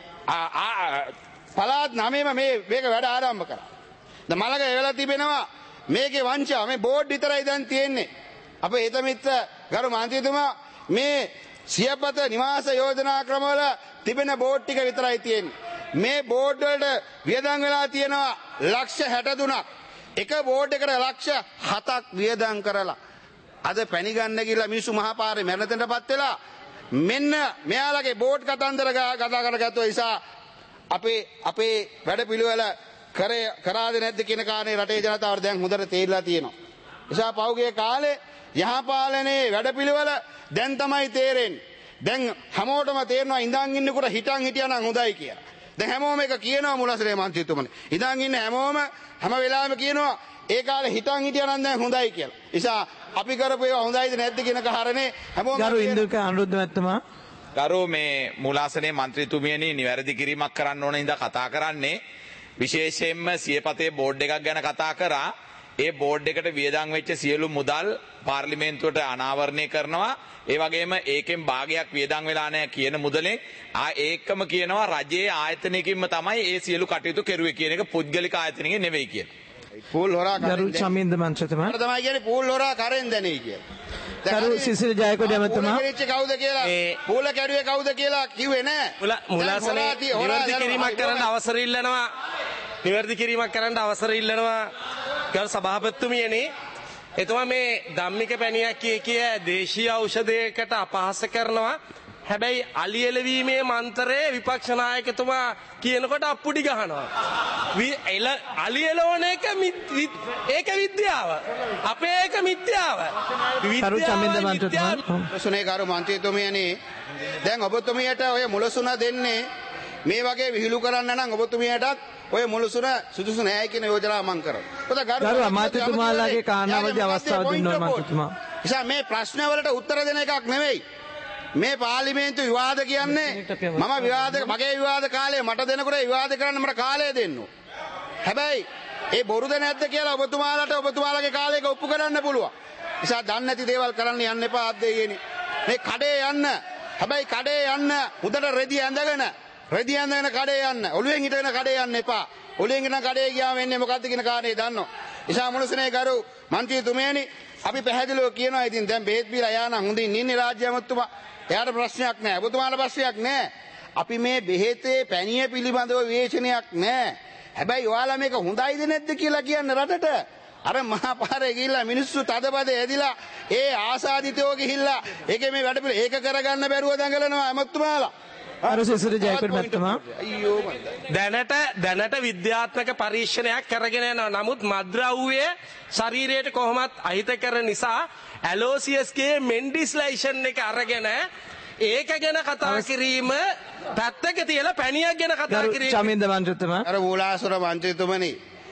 පළාත් නමේම මේ මේක වැඩ ආරම්භ කරා. දැන් මලක එවලා තිබෙනවා මේකේ වංචාව මේ බෝඩ් විතරයි දැන් තියෙන්නේ. අපේ හිතමිත්‍ර ගරු මන්ත්‍රීතුමා මේ සියපත නිවාස යෝජනා ක්‍රමවල තිබෙන බෝඩ් ටික විතරයි තියෙන්නේ. මේ බෝඩ් වලට වියදම් වෙලා තියෙනවා ලක්ෂ හැට තුනක්. එක බෝඩ් එකට ලක්ෂ හතක් වියදම් කරලා අද පැණි ගන්න ගිහලා මිනිස්සු මහපාරේ මැරෙනතටපත් වෙලා මෙන්න මෙයාලගේ බෝඩ් කතන්දර කතා කරගත්තු නිසා අපේ අපේ වැඩපිළිවෙල කරේ කරාද නැද්ද කියන කාරණේ රටේ ජනතාවට දැන් හොඳට තේරිලා තියෙනවා. නිසා පෞගේ කාලේ යහපාලනයේ වැඩපිළිවෙල දැන් තමයි තේරෙන්නේ. දැන් හැමෝටම තේරෙනවා ඉඳන් ඉන්නකොට හිටන් හිටියා නම් හොඳයි කියලා. දැන් හැමෝම එක කියනවා මුලසරේ මන්ත්‍රීතුමනි. ඉඳන් ඉන්න හැමෝම හැම වෙලාවෙම කියනවා ඒ කාලේ හිටන් හිටියා නම් දැන් හොඳයි කියලා. නිසා අපි කරපු ඒවා හොඳයිද නැද්ද කියන කාරණේ හැමෝම ගරු ඉන්දුක අනුරුද්ධ මැතිතුමා ගරු මේ මූලාසනයේ මන්ත්‍රීතුමියනි නිවැරදි කිරීමක් කරන්න ඕන ඉඳලා කතා කරන්නේ විශේෂයෙන්ම සියපතේ බෝඩ් එකක් ගැන කතා කරා. ඒ බෝඩ් එකට වියදම් වෙච්ච සියලු මුදල් පාර්ලිමේන්තුවට අනාවරණය කරනවා. ඒ වගේම ඒකෙන් භාගයක් වියදම් වෙලා නැහැ කියන මුදලෙන් ආ ඒකම කියනවා රජයේ ආයතනයකින්ම තමයි ඒ සියලු කටයුතු කෙරුවේ කියන එක පුද්ගලික ආයතනයකින් නෙවෙයි කියන. පූල් හොරා ගරු චමින්ද මන්ත්‍රීතුමා තමයි කියන්නේ පූල් හොරා කරෙන් දැනේ කියලා. ගරු සිසිල් ජයකොඩි ඇමතුමා පූල කැඩුවේ කවුද කියලා පූල කැඩුවේ කවුද කියලා කිව්වේ නෑ. මුලාසනේ නිවැරදි කිරීමක් කරන්න අවසර ඉල්ලනවා. නිවැරදි කිරීමක් කරන්න අවසර ඉල්ලනවා. ගරු සභාපතිතුමියනි එතුමා මේ ධම්මික පැණියක් කිය කිය දේශීය ඖෂධයකට අපහාස කරනවා. හැබැයි අලි එළවීමේ මන්ත්‍රයේ විපක්ෂ නායකතුමා කියනකොට අප්පුඩි ගහනවා. එල අලි එළවන එක ඒක විද්‍යාව. අපේ ඒක මිත්‍යාව. කරු චමින්ද මන්ත්‍රීතුමා ප්‍රශ්නේ කරු මන්ත්‍රීතුමියනි දැන් ඔබතුමියට ඔය මුලසුන දෙන්නේ මේ වගේ විහිළු කරන්න නම් ඔබතුමියටත් ඔය මුලසුන සුදුසු නැහැ කියන යෝජනාව මම කරනවා. ගරු අමාත්‍යතුමාලාගේ කාරණාවලදී අවස්ථාව දුන්නා මන්ත්‍රීතුමා. නිසා මේ ප්‍රශ්න වලට උත්තර දෙන එකක් නෙවෙයි. මේ පාර්ලිමේන්තු විවාද කියන්නේ මම විවාද මගේ විවාද කාලේ මට දෙනකොට විවාද කරන්න මට කාලය දෙන්න. හැබැයි ඒ බොරුද නැද්ද කියලා ඔබතුමාලට ඔබතුමාලගේ කාලයක ඔප්පු කරන්න පුළුවන්. නිසා දන්නේ නැති දේවල් කරන්න යන්න එපා අද්දේයනේ. මේ කඩේ යන්න. හැබැයි කඩේ යන්න උදට රෙදි ඇඳගෙන රෙදි ඇඳගෙන කඩේ යන්න. ඔළුවෙන් හිටගෙන කඩේ යන්න එපා. ඔළුවෙන් හිටගෙන කඩේ ගියාම වෙන්නේ මොකද්ද කියන කාරණේ දන්නවා. නිසා මුලසනේ ගරු මන්ත්‍රීතුමියනි අපි පැහැදිලිව කියනවා ඉතින් දැන් බෙහෙත් බීලා යා නම් හොඳින් ඉන්නේ රාජ්‍ය ඇමතුමා. එයාට ප්‍රශ්නයක් නැහැ. ඔබතුමාට ප්‍රශ්නයක් නැහැ. අපි මේ බෙහෙතේ පැණිය පිළිබඳව විවේචනයක් නැහැ. හැබැයි ඔයාලා මේක හොඳයිද නැද්ද කියලා කියන්න රටට. අර මහා පාරේ ගිහිල්ලා මිනිස්සු තදබද ඇදිලා ඒ ආසාදිතයෝ ගිහිල්ලා ඒකේ මේ වැඩ පිළ ඒක කරගන්න බැරුව දඟලනවා ඇමතුමාලා. දැනට දැනට විද්‍යාත්මක පරීක්ෂණයක් කරගෙන යනවා. නමුත් මද්ද්‍රව්‍ය ශරීරයට කොහොමත් අහිත කරන නිසා ඇලෝසියස්ගේ මෙන්ඩිස්ලේෂන් එක අරගෙන ඒක ගැන කතා කිරීම පැත්තක තියලා පැණියක් ගැන කතා කිරීම. චමින්ද මන්ත්‍රීතුමා. අර වූලාසුර මන්ත්‍රීතුමනි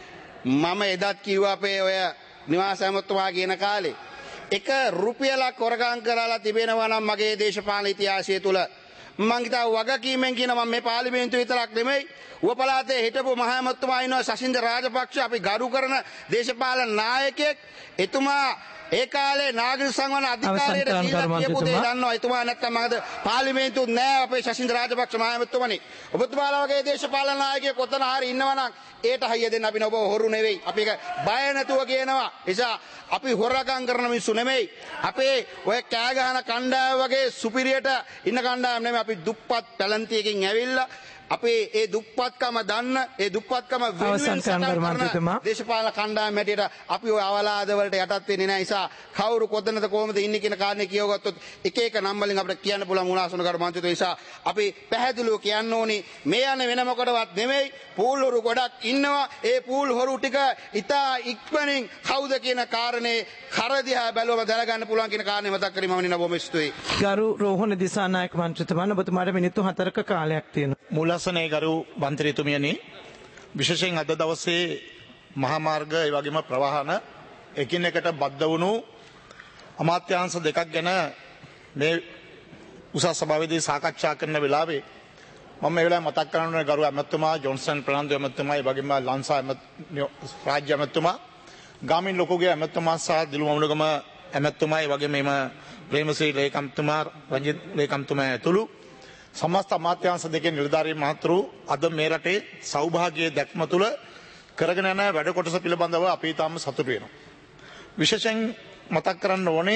මම එදත් කිව්වා අපේ ඔය නිවාස ඇමතුමා කියන කාලේ එක රුපියලක් හොරකම් කරලා තිබෙනවා නම් මගේ දේශපාලන ඉතිහාසය තුල මම හිතා වගකීමෙන් කියන මම මේ පාර්ලිමේන්තුව විතරක් නෙමෙයි ඌව පළාතේ හිටපු මහ ඇමතුමා ඉන්නවා ශෂින්ද රාජපක්ෂ අපි ගරු කරන දේශපාලන නායකයෙක් එතුමා ඒ කාලේ නාගරික සංවර්ධන අධිකාරියට දීලා කියපු දේ දන්නවා එතුමා නැත්තම් මගද පාර්ලිමේන්තුව නෑ අපේ ශෂින්ද රාජපක්ෂ මහ ඇමතුමනි ඔබතුමාලා වගේ දේශපාලන නායකයෙක් ඔතන හරි ඉන්නවා නම් ඒට හයිය දෙන්න අපි නෝබ හොරු නෙවෙයි අපි ඒක බය නැතුව කියනවා නිසා අපි හොරකම් කරන මිනිස්සු නෙමෙයි අපේ ඔය කෑ ගහන කණ්ඩායම වගේ සුපිරියට ඉන්න කණ්ඩායම නෙමෙයි අපි දුප්පත් පැලන්තියකින් ඇවිල්ලා අපේ ඒ දුප්පත්කම දන්න ඒ දුප්පත්කම වෙනුවෙන් දේශපාලන කණ්ඩායම හැටියට අපි ඔය අවලාද වලට යටත් වෙන්නේ නැහැ නිසා කවුරු කොතනද කොහොමද ඉන්නේ කියන කාරණේ කියවගත්තොත් එක එක නම් වලින් අපිට කියන්න පුළුවන් මුලාසුනකර මන්ත්‍රීතුමා නිසා අපි පැහැදිලිව කියන්න ඕනි මේ යන්නේ වෙන මොකටවත් නෙමෙයි පූල් හොරු ගොඩක් ඉන්නවා ඒ පූල් හොරු ටික ඉතා ඉක්මනින් කවුද කියන කාරණේ කරදිහා බැලුවම දැනගන්න පුළුවන් කියන කාරණේ මතක් කරගන්න මම බොහොම ස්තුතියි. ගරු රෝහණ දිසානායක මන්ත්‍රීතුමා ඔබතුමාට මිනිත්තු හතරක කාලයක් තියෙනවා. මුලසනේ ගරු මන්ත්‍රීතුමියනි විශේෂයෙන් අද දවසේ මහා මාර්ග ඒ වගේම ප්‍රවාහන එකිනෙකට බද්ධ වුණු අමාත්‍යාංශ දෙකක් ගැන මේ උසස් සභාවේදී සාකච්ඡා කරන වෙලාවේ මම මේ වෙලාවේ මතක් කරන්න ගරු ඇමතුමා ජොන්සන් ප්‍රනාන්දු ඇමතුමා ඒ වගේම ලංසා රාජ්‍ය ඇමතුමා ගාමින් ලොකුගේ ඇමතුමා සහ දිලුමමුණුගම ඇමතුමා ඒ වගේම එම ප්‍රේමශ්‍රී ලේකම්තුමා රංජිත් ලේකම්තුමා ඇතුළු සමස්ත අමාත්‍යාංශ දෙකේ නිලධාරී මහතුරු අද මේ රටේ සෞභාග්‍යයේ දැක්ම තුළ කරගෙන යන වැඩ කොටස පිළිබඳව අපි තාම සතුටු වෙනවා. විශේෂයෙන් මතක් කරන්න ඕනේ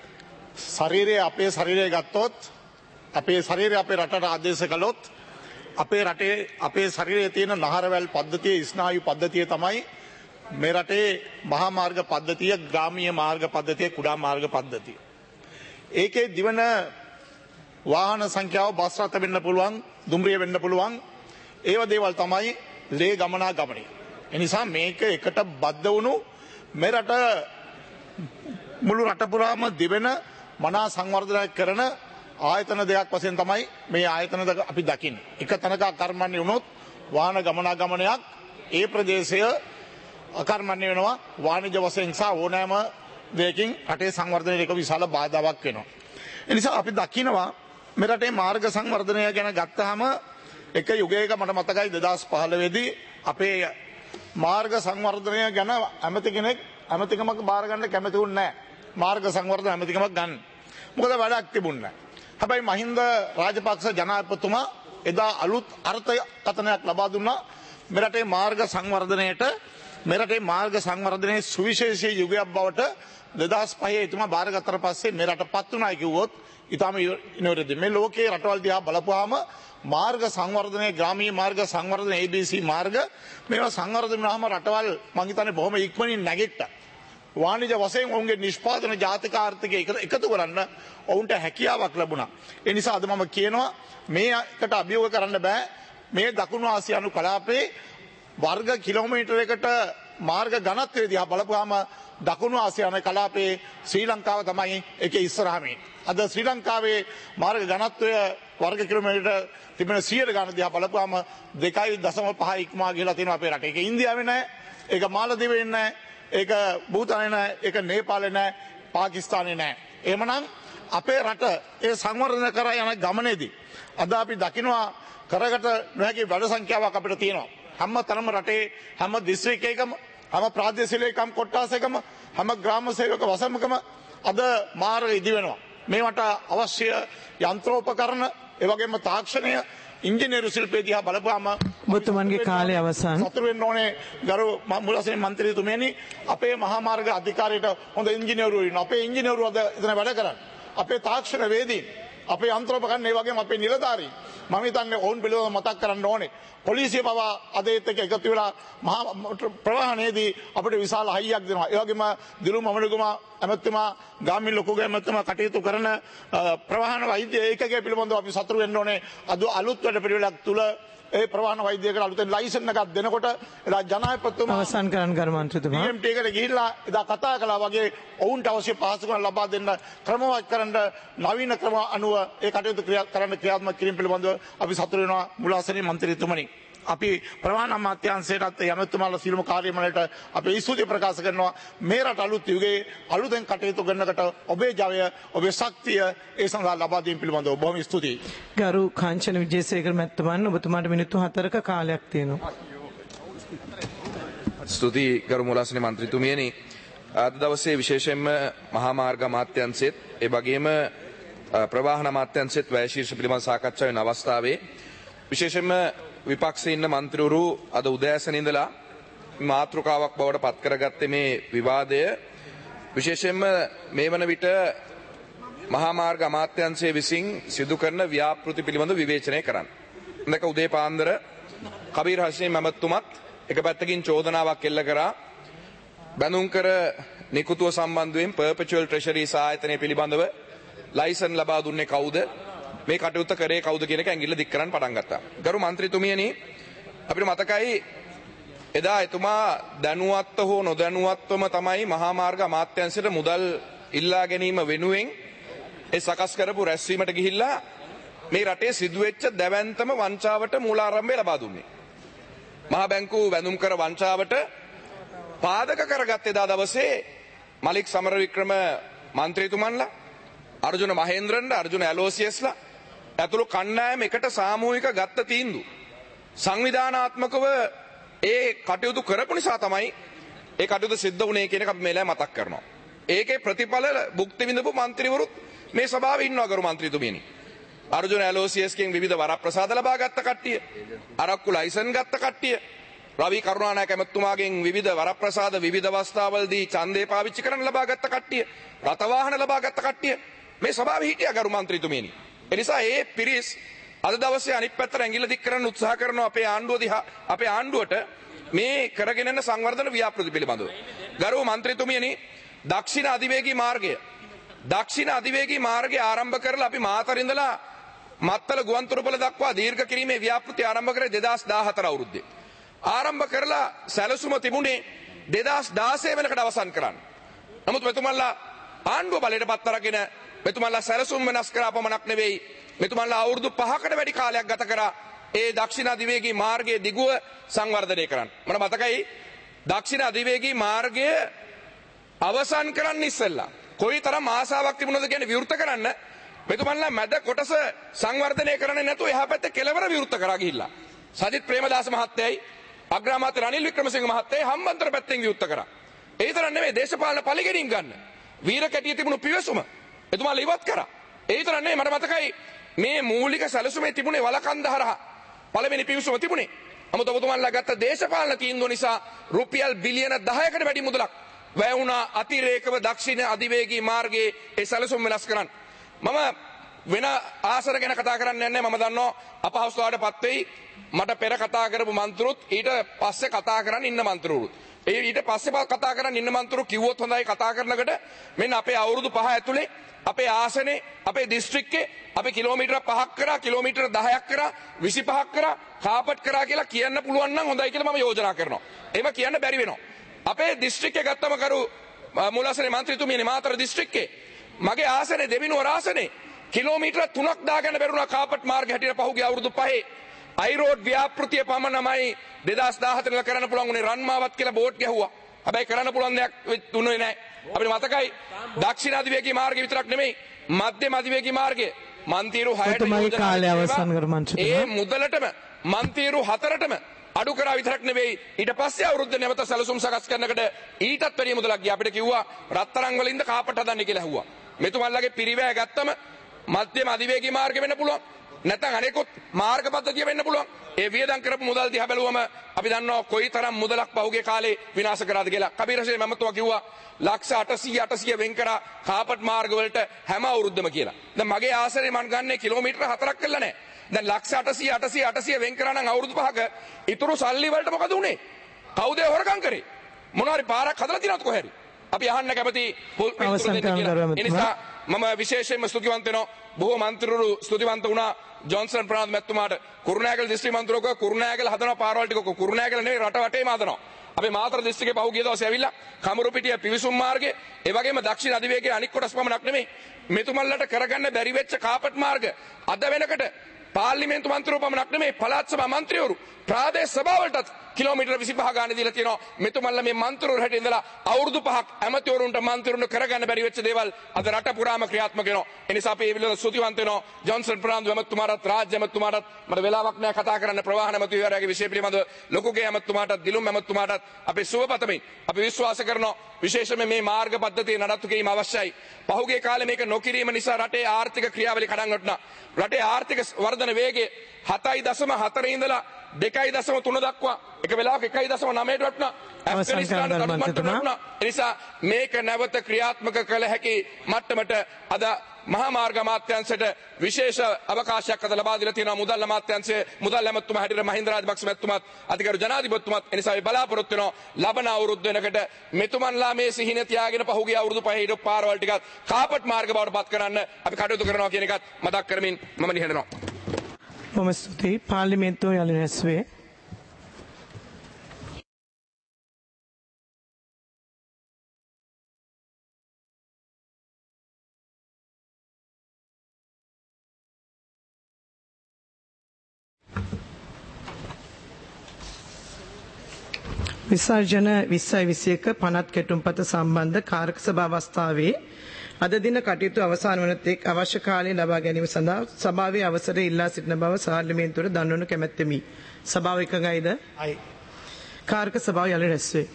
ශරීරය අපේ ශරීරය ගත්තොත් අපේ ශරීරය අපේ රටට ආදේශ කළොත් අපේ රටේ අපේ ශරීරයේ තියෙන නහරවැල් පද්ධතිය ස්නායු පද්ධතිය තමයි මේ රටේ මහා මාර්ග පද්ධතිය ග්‍රාමීය මාර්ග පද්ධතිය කුඩා මාර්ග පද්ධතිය. ඒකේ දිවන වාහන සංඛ්‍යාව බස් රථ වෙන්න පුළුවන් දුම්රිය වෙන්න පුළුවන් ඒව දේවල් තමයි ලේ ගමනාගමනය. එනිසා මේක එකට බද්ධ වුණු මේ රට මුළු රට පුරාම දිවෙන මනා සංවර්ධනය කරන ආයතන දෙකක් වශයෙන් තමයි මේ ආයතන දෙක අපි දකින්නේ. එක තැනක අකර්මණ්‍ය වුණොත් වාහන ගමනාගමනයක් ඒ ප්‍රදේශය අකර්මණ්‍ය වෙනවා වාණිජ වශයෙන් සහ ඕනෑම දෙයකින් රටේ සංවර්ධනයට එක විශාල බාධාවක් වෙනවා. එනිසා අපි දකිනවා මේ රටේ මාර්ග සංවර්ධනය ගැන ගත්තාම එක යුගයක මට මතකයි දෙදහස් පහළොව දී අපේ මාර්ග සංවර්ධනය ගැන ඇමති කෙනෙක් ඇමතිකමක් බාර ගන්න කැමති වුණේ නැහැ. මාර්ග සංවර්ධන ඇමතිකමක් ගන්න. මොකද වැඩක් තිබුණේ නැහැ. හැබැයි මහින්ද රාජපක්ෂ ජනාධිපතිතුමා එදා අලුත් අර්ථකථනයක් ලබා දුන්නා මේ රටේ මාර්ග සංවර්ධනයට මේ රටේ මාර්ග සංවර්ධනයේ සුවිශේෂී යුගයක් බවට දෙදහස් පහේ එතුමා බාරගත්තට පස්සේ මේ රටපත් වුණායි කිව්වොත් ඊටම ඉනෝරෙදි මේ ලෝකයේ රටවල් දිහා බලපුවාම මාර්ග සංවර්ධනයේ ග්‍රාමීය මාර්ග සංවර්ධන A B C මාර්ග මේවා සංවර්ධන වුණාම රටවල් මං හිතන්නේ බොහොම ඉක්මනින් නැගිට්ටා. වාණිජ වශයෙන් ඔවුන්ගේ නිෂ්පාදන ජාතික ආර්ථිකය එකතු කරන්න ඔවුන්ට හැකියාවක් ලැබුණා. ඒ නිසා අද මම කියනවා මේකට අභියෝග කරන්න බෑ මේ දකුණු ආසියානු කලාපේ වර්ග කිලෝමීටරයකට මාර්ග ඝනත්වය දිහා බලපුවාම දකුණු ආසියානු කලාපේ ශ්‍රී ලංකාව තමයි ඒකේ ඉස්සරහම. අද ශ්‍රී ලංකාවේ මාර්ග ඝනත්වය වර්ග කිලෝමීටර තිබෙන සියයට ගන්න දිහා බලපුවාම දෙකයි දශම පහ ඉක්මවා ගිහලා තියෙනවා අපේ රටේ. ඒක ඉන්දියාවේ නැහැ, ඒක මාලදීවේ නැහැ, ඒක භූතානේ නැහැ, ඒක නේපාලේ නැහැ, පාකිස්තානේ නැහැ. එහෙමනම් අපේ රට ඒ සංවර්ධනය කරා යන ගමනේදී අද අපි දකිනවා කරකට නොහැකි වැඩ සංඛ්‍යාවක් අපිට තියෙනවා. හැම තැනම රටේ හැම දිස්ත්‍රික්කයකම හැම ප්‍රාදේශීය ලේකම් කොට්ටාසයකම හැම ග්‍රාම සේවක වසමකම අද මාර්ග ඉදි වෙනවා. මේවට අවශ්‍ය යන්ත්‍රෝපකරණ ඒ වගේම තාක්ෂණය ඉංජිනේරු ශිල්පය දිහා බලපුවාම ඔබතුමන්ගේ කාලය අවසන්. සතුරු වෙන්න ඕනේ ගරු මුලසනේ මන්ත්‍රීතුමනි අපේ මහා මාර්ග අධිකාරියට හොඳ ඉංජිනේරු ඉන්නවා. අපේ ඉංජිනේරු අද එතන වැඩ කරන්නේ. අපේ තාක්ෂණ වේදීන් අපේ යන්ත්‍රෝපකරණ ඒ වගේම අපේ නිලධාරීන් මම හිතන්නේ ඔවුන් පිළිබඳව මතක් කරන්න ඕනේ. පොලිසිය පවා අද ඒත් එක්ක එකතු වෙලා මහා ප්‍රවාහනයේදී අපිට විශාල හයියක් දෙනවා. ඒ වගේම දිලු මමනුගම ඇමතුමා ගාමින් ලොකුගේ ඇමතුමා කටයුතු කරන ප්‍රවාහන වෛද්‍ය ඒකකයේ පිළිබඳව අපි සතුටු වෙන්න ඕනේ. අද අලුත් වැඩ පිළිවෙලක් තුල ඒ ප්‍රවාහන වෛද්‍යයකට අලුතෙන් ලයිසන් එකක් දෙනකොට එදා ජනාධිපතිතුමා අවසන් කරන්න ගරු මන්ත්‍රීතුමා D M T එකට ගිහිල්ලා එදා කතා කළා වගේ ඔවුන්ට අවශ්‍ය පහසුකම් ලබා දෙන්න ක්‍රමවත් කරන්න නවීන ක්‍රම අනුව පිළිබඳව ඒ කටයුතු කරන්න ක්‍රියාත්මක කිරීම පිළිබඳව අපි සතුටු වෙනවා මුලාසනී මන්ත්‍රීතුමනි. අපි ප්‍රවාහන අමාත්‍යාංශයටත් ඇමතුමාලා සියලුම කාර්යමණයට අපි ස්තුතිය ප්‍රකාශ කරනවා. මේ රට අලුත් යුගයේ අලුතෙන් කටයුතු කරනකට ඔබේ ජවය ඔබේ ශක්තිය ඒ සඳහා ලබා දීම පිළිබඳව බොහොම ස්තුතියි. ගරු කාංචන විජේසේකර මැතිතුමන් ඔබතුමාට මිනිත්තු හතරක කාලයක් තියෙනවා. ස්තුතියි ගරු මුලාසනී මන්ත්‍රීතුමියනි. අද දවසේ විශේෂයෙන්ම මහා මාර්ග අමාත්‍යාංශයේත් ඒ වගේම ප්‍රවාහන අමාත්‍යාංශයේත් වැය ශීර්ෂ පිළිබඳ සාකච්ඡා වෙන අවස්ථාවේ විශේෂයෙන්ම විපක්ෂයේ ඉන්න මන්ත්‍රීවරු අද උදෑසන ඉඳලා මාතෘකාවක් බවට පත් කරගත්තේ මේ විවාදය විශේෂයෙන්ම මේ වන විට මහා මාර්ග අමාත්‍යාංශයේ විසින් සිදු කරන ව්‍යාපෘති පිළිබඳ විවේචනය කරන්න. නැක උදේ පාන්දර කබීර් හෂීම් මහත්තුමත් එක පැත්තකින් චෝදනාවක් එල්ල කරා බැඳුම් කර නිකුතුව සම්බන්ධයෙන් පර්පචුවල් ට්‍රෙෂරි ආයතනය පිළිබඳව ලයිසන් ලබා දුන්නේ කවුද? මේ කටයුත්ත කරේ කවුද කියන එක ඇඟිල්ල දික් කරන්න පටන් ගත්තා. ගරු මන්ත්‍රීතුමියනි අපිට මතකයි එදා එතුමා දැනුවත්ව හෝ නොදැනුවත්වම තමයි මහා මාර්ග අමාත්‍යාංශයට මුදල් ඉල්ලා ගැනීම වෙනුවෙන් ඒ සකස් කරපු රැස්වීමට ගිහිල්ලා මේ රටේ සිදුවෙච්ච දැවැන්තම වංචාවට මූලාරම්භය ලබා දුන්නේ. මහා බැංකුව වැඳුම් කර වංචාවට පාදක කරගත්තේ දා දවසේ මලික් සමරවික්‍රම මන්ත්‍රීතුමන්ලා අර්ජුන මහේන්ද්‍රන්ලා අර්ජුන ඇලෝසියස්ලා ඇතුළු කණ්ඩායම එකට සාමූහික ගත්ත තීන්දුව සංවිධානාත්මකව ඒ කටයුතු කරපු නිසා තමයි ඒ කටයුතු සිද්ධ වුණේ කියන එක අපි මෙලෑ මතක් කරනවා. ඒකේ ප්‍රතිඵල භුක්ති විඳපු මන්ත්‍රීවරුත් මේ සභාවේ ඉන්නවා ගරු මන්ත්‍රීතුමියනි. අර්ජුන ඇලෝසියස්ගෙන් විවිධ වරප්‍රසාද ලබා ගත්ත කට්ටිය, අරක්කු ලයිසන් ගත්ත කට්ටිය, රවි කරුණානායක ඇමතුමාගෙන් විවිධ වරප්‍රසාද විවිධ අවස්ථාවලදී ඡන්දේ පාවිච්චි කරන්න ලබා ගත්ත කට්ටිය, රථවාහන ලබා ගත්ත කට්ටිය මේ සභාවේ හිටියා ගරු මන්ත්‍රීතුමියනි. ඒ නිසා ඒ පිරිස් අද දවසේ අනිත් පැත්තට ඇඟිල්ල දික් කරන්න උත්සාහ කරනවා අපේ ආණ්ඩුව දිහා අපේ ආණ්ඩුවට මේ කරගෙන යන සංවර්ධන ව්‍යාපෘති පිළිබඳව. ගරු මන්ත්‍රීතුමියනි දක්ෂිණ අධිවේගී මාර්ගය දක්ෂිණ අධිවේගී මාර්ගය ආරම්භ කරලා අපි මාතර ඉඳලා මත්තල ගුවන්තොටුපළ දක්වා දීර්ඝ කිරීමේ ව්‍යාපෘති ආරම්භ කරේ දෙදාස් දාහතර අවුරුද්දේ. ආරම්භ කරලා සැලසුම තිබුණේ දෙදාස් දාසය වෙනකට අවසන් කරන්න. නමුත් මෙතුමන්ලා ආණ්ඩුව බලයට පත් කරගෙන මෙතුමන්ලා සැලසුම් වෙනස් කරා පමණක් නෙවෙයි මෙතුමන්ලා අවුරුදු පහකට වැඩි කාලයක් ගත කරා ඒ දක්ෂිණ අධිවේගී මාර්ගයේ දිගුව සංවර්ධනය කරන්න. මට මතකයි දක්ෂිණ අධිවේගී මාර්ගය අවසන් කරන්න ඉස්සෙල්ලා කොයිතරම් ආසාවක් තිබුණද කියන්නේ විවෘත කරන්න මෙතුමන්ලා මැද කොටස සංවර්ධනය කරන්නේ නැතුව එහා පැත්තේ කෙළවර විවෘත කරා ගිහිල්ලා. සජිත් ප්‍රේමදාස මහත්තයයි අග්‍රාමාත්‍ය රනිල් වික්‍රමසිංහ මහත්තයයි හම්බන්තොට පැත්තෙන් විවෘත කරා. ඒ විතර නෙවෙයි දේශපාලන පරිගැනීම් ගන්න. වීර කැටිය තිබුණු පිවිසුම එතුමාලා ඉවත් කරා. ඒ විතර නෙවෙයි මට මතකයි මේ මූලික සැලසුමේ තිබුණේ වලකන්ද හරහා පළවෙනි පිවිසුම තිබුණේ. නමුත් ඔබතුමාලා ගත්ත දේශපාලන තීන්දුව නිසා රුපියල් බිලියන දහයකට වැඩි මුදලක් වැය වුණා අතිරේකව දක්ෂිණ අධිවේගී මාර්ගයේ ඒ සැලසුම් වෙනස් කරන්න. මම වෙන ආසර ගැන කතා කරන්නේ නැහැ. මම දන්නවා අපහසුතාවට පත් වෙයි. මට පෙර කතා කරපු මන්ත්‍රුත් ඊට පස්සේ කතා කරන්න ඉන්න මන්ත්‍රුරුත්. ඒ ඊට පස්සේ කතා කරන්න ඉන්න මන්ත්‍රු කිව්වොත් හොඳයි කතා කරනකොට මෙන්න අපේ අවුරුදු පහ ඇතුලේ අපේ ආසනේ අපේ දිස්ත්‍රික්කේ අපි කිලෝමීටර පහක් කරා කිලෝමීටර දහයක් කරා විසිපහක් කරා කාපට් කරා කියලා කියන්න පුළුවන් නම් හොඳයි කියලා මම යෝජනා කරනවා. එහෙම කියන්න බැරි වෙනවා. අපේ දිස්ත්‍රික්කේ ගත්තම කරු මුලාසනේ මන්ත්‍රීතුමියනි මාතර දිස්ත්‍රික්කේ මගේ ආසනේ දෙවිනුවර ආසනේ කිලෝමීටර තුනක් දාගන්න බැරුණා කාපට් මාර්ග හැටියට පහුගිය අවුරුදු පහේ. අයිරෝඩ් ව්‍යාපෘතිය පමණමයි දෙදාස් දාහතර කරන්න පුළුවන් උනේ රන්මාවත් කියලා බෝඩ් ගැහුවා. හැබැයි කරන්න පුළුවන් දෙයක් තුනේ නැහැ. අපිට මතකයි දක්ෂිණ අධිවේගී මාර්ගය විතරක් නෙමෙයි මධ්‍යම අධිවේගී මාර්ගය මන්තිරු හයට ඒ මුදලටම මන්තිරු හතරටම අඩු කරා විතරක් නෙවෙයි ඊට පස්සේ අවුරුද්ද නැවත සැලසුම් සකස් කරනකොට ඊටත් වැඩිය මුදලක් ගියා. අපිට කිව්වා රත්තරන් වලින්ද කාපට් හදන්න කියලා ඇහුවා. මෙතුමන්ලගේ පිරිවැය ගත්තම මධ්‍යම අධිවේගී මාර්ගය වෙන්න පුළුවන්. නැත්නම් අනෙකුත් මාර්ග පද්ධතිය වෙන්න පුළුවන්. ඒ වියදම් කරපු මුදල් දිහා බැලුවම අපි දන්නවා කොයිතරම් මුදලක් පහුගිය කාලේ විනාශ කරාද කියලා. කබීර් හෂීම් මහත්මයා කිව්වා ලක්ෂ අටසිය අටසිය වෙන් කරා කාපට් මාර්ග වලට හැම අවුරුද්දම කියලා. දැන් මගේ ආසනේ මම ගන්නේ කිලෝමීටර හතරක් කළා නෑ. දැන් ලක්ෂ අටසිය අටසිය අටසිය වෙන් කරා නම් අවුරුදු පහක ඉතුරු සල්ලි වලට මොකද උනේ? කවුද හොරකම් කරේ? මොනවාරි පාරක් හදලා තියෙනවද කොහේ හරි? අපි අහන්න කැමති ඒ නිසා මම විශේෂයෙන්ම ස්තුතිවන්ත වෙනවා. බොහෝ මන්ත්‍රීවරු ස්තුතිවන්ත වුණා ජොන්සන් ප්‍රනාන්දු මැතිතුමාට. කුරුණෑගල දිස්ත්‍රික් මන්ත්‍රීවරු කුරුණෑගල හදනවා පාරවල් ටික කුරුණෑගල නෙවෙයි රට වටේම හදනවා. අපේ මාතර දිස්ත්‍රික්කයේ පහුගිය දවසේ ඇවිල්ලා කමරුපිටිය පිවිසුම් මාර්ගයේ ඒ වගේම දක්ෂිණ අධිවේගයේ අනික් කොටස් පමණක් නෙමෙයි මෙතුමන්ලට කරගන්න බැරි වෙච්ච කාපට් මාර්ග අද වෙනකොට පාර්ලිමේන්තු මන්ත්‍රීවරු පමණක් නෙමෙයි පළාත් සභා මන්ත්‍රීවරු ප්‍රාදේශ සභාවලටත් කිලෝමීටර් විසිපහ ගානේ දීලා තියෙනවා මෙතුමන්ලා මේ මන්ත්‍රීවරු හැටින් ඉඳලා අවුරුදු පහක් ඇමතිවරුන්ට මන්ත්‍රීවරුන්ට කරගන්න බැරි වෙච්ච දේවල් අද රට පුරාම ක්‍රියාත්මක වෙනවා ඒ නිසා අපි මේ පිළිබඳව ස්තුතිවන්ත වෙනවා ජොන්සන් ප්‍රනාන්දු ඇමතුමාටත් රාජ්‍ය ඇමතුමාටත් මට වෙලාවක් නැහැ කතා කරන්න ප්‍රවාහන ඇමතිවරයාගේ විෂය පිළිබඳව ලොකුගේ ඇමතුමාටත් දිලුම් ඇමතුමාටත් අපි සුවපතමින් අපි විශ්වාස කරනවා විශේෂයෙන්ම මේ මාර්ග පද්ධතිය නඩත්තු කිරීම අවශ්‍යයි පහුගිය කාලේ මේක නොකිරීම නිසා රටේ ආර්ථික ක්‍රියාවලිය කඩන් වැටුණා රටේ ආර්ථික වර්ධන වේගය හතයි දශම හතර ඉඳලා දෙකයි දශම තුන දක්වා එක වෙලාවක එකයි දශම නවයට වටුණා ඇෆ්ගනිස්තාන කඩුමට්ටමට වටුණා ඒ නිසා මේක නැවත ක්‍රියාත්මක කළ හැකි මට්ටමට අද මහා මාර්ග අමාත්‍යාංශයට විශේෂ අවකාශයක් අද ලබා දීලා තියෙනවා මුදල් අමාත්‍යාංශයේ මුදල් ඇමතුමා හැටියට මහින්ද රාජපක්ෂ මැතිතුමාත් අධිකාරී ජනාධිපතිතුමාත් ඒ නිසා අපි බලාපොරොත්තු වෙනවා ලබන අවුරුද්ද වෙනකොට මෙතුමන්ලා මේ සිහින තියාගෙන පහුගිය අවුරුදු පහේ හිටපු පාරවල් ටිකත් කාපට් මාර්ග බවට පත් කරන්න අපි කටයුතු කරනවා කියන එකත් මතක් කරමින් මම නිහඬනවා බොහොම ස්තුතියි පාර්ලිමේන්තුව යලින් ඇස්වේ විසර්ජන විස්සයි විසියක පනත් කෙටුම්පත සම්බන්ධ කාරක සභා අවස්ථාවේ අද දින කටයුතු අවසන් වන තෙක් අවශ්‍ය කාලය ලබා ගැනීම සඳහා සභාවේ අවසරය ඉල්ලා සිටින බව පාර්ලිමේන්තුවට දන්වනු කැමැත්තෙමි. සභාව එකඟයිද? අයි. කාරක සභාව යලි රැස්වේ.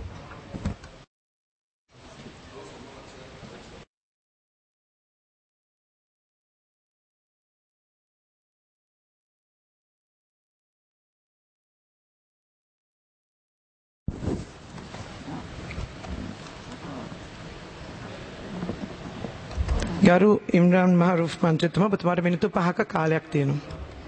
ගරු ඉම්රාන් මහරූෆ් මන්ත්‍රීතුමා ඔබතුමාට මිනිත්තු පහක කාලයක් තියෙනවා.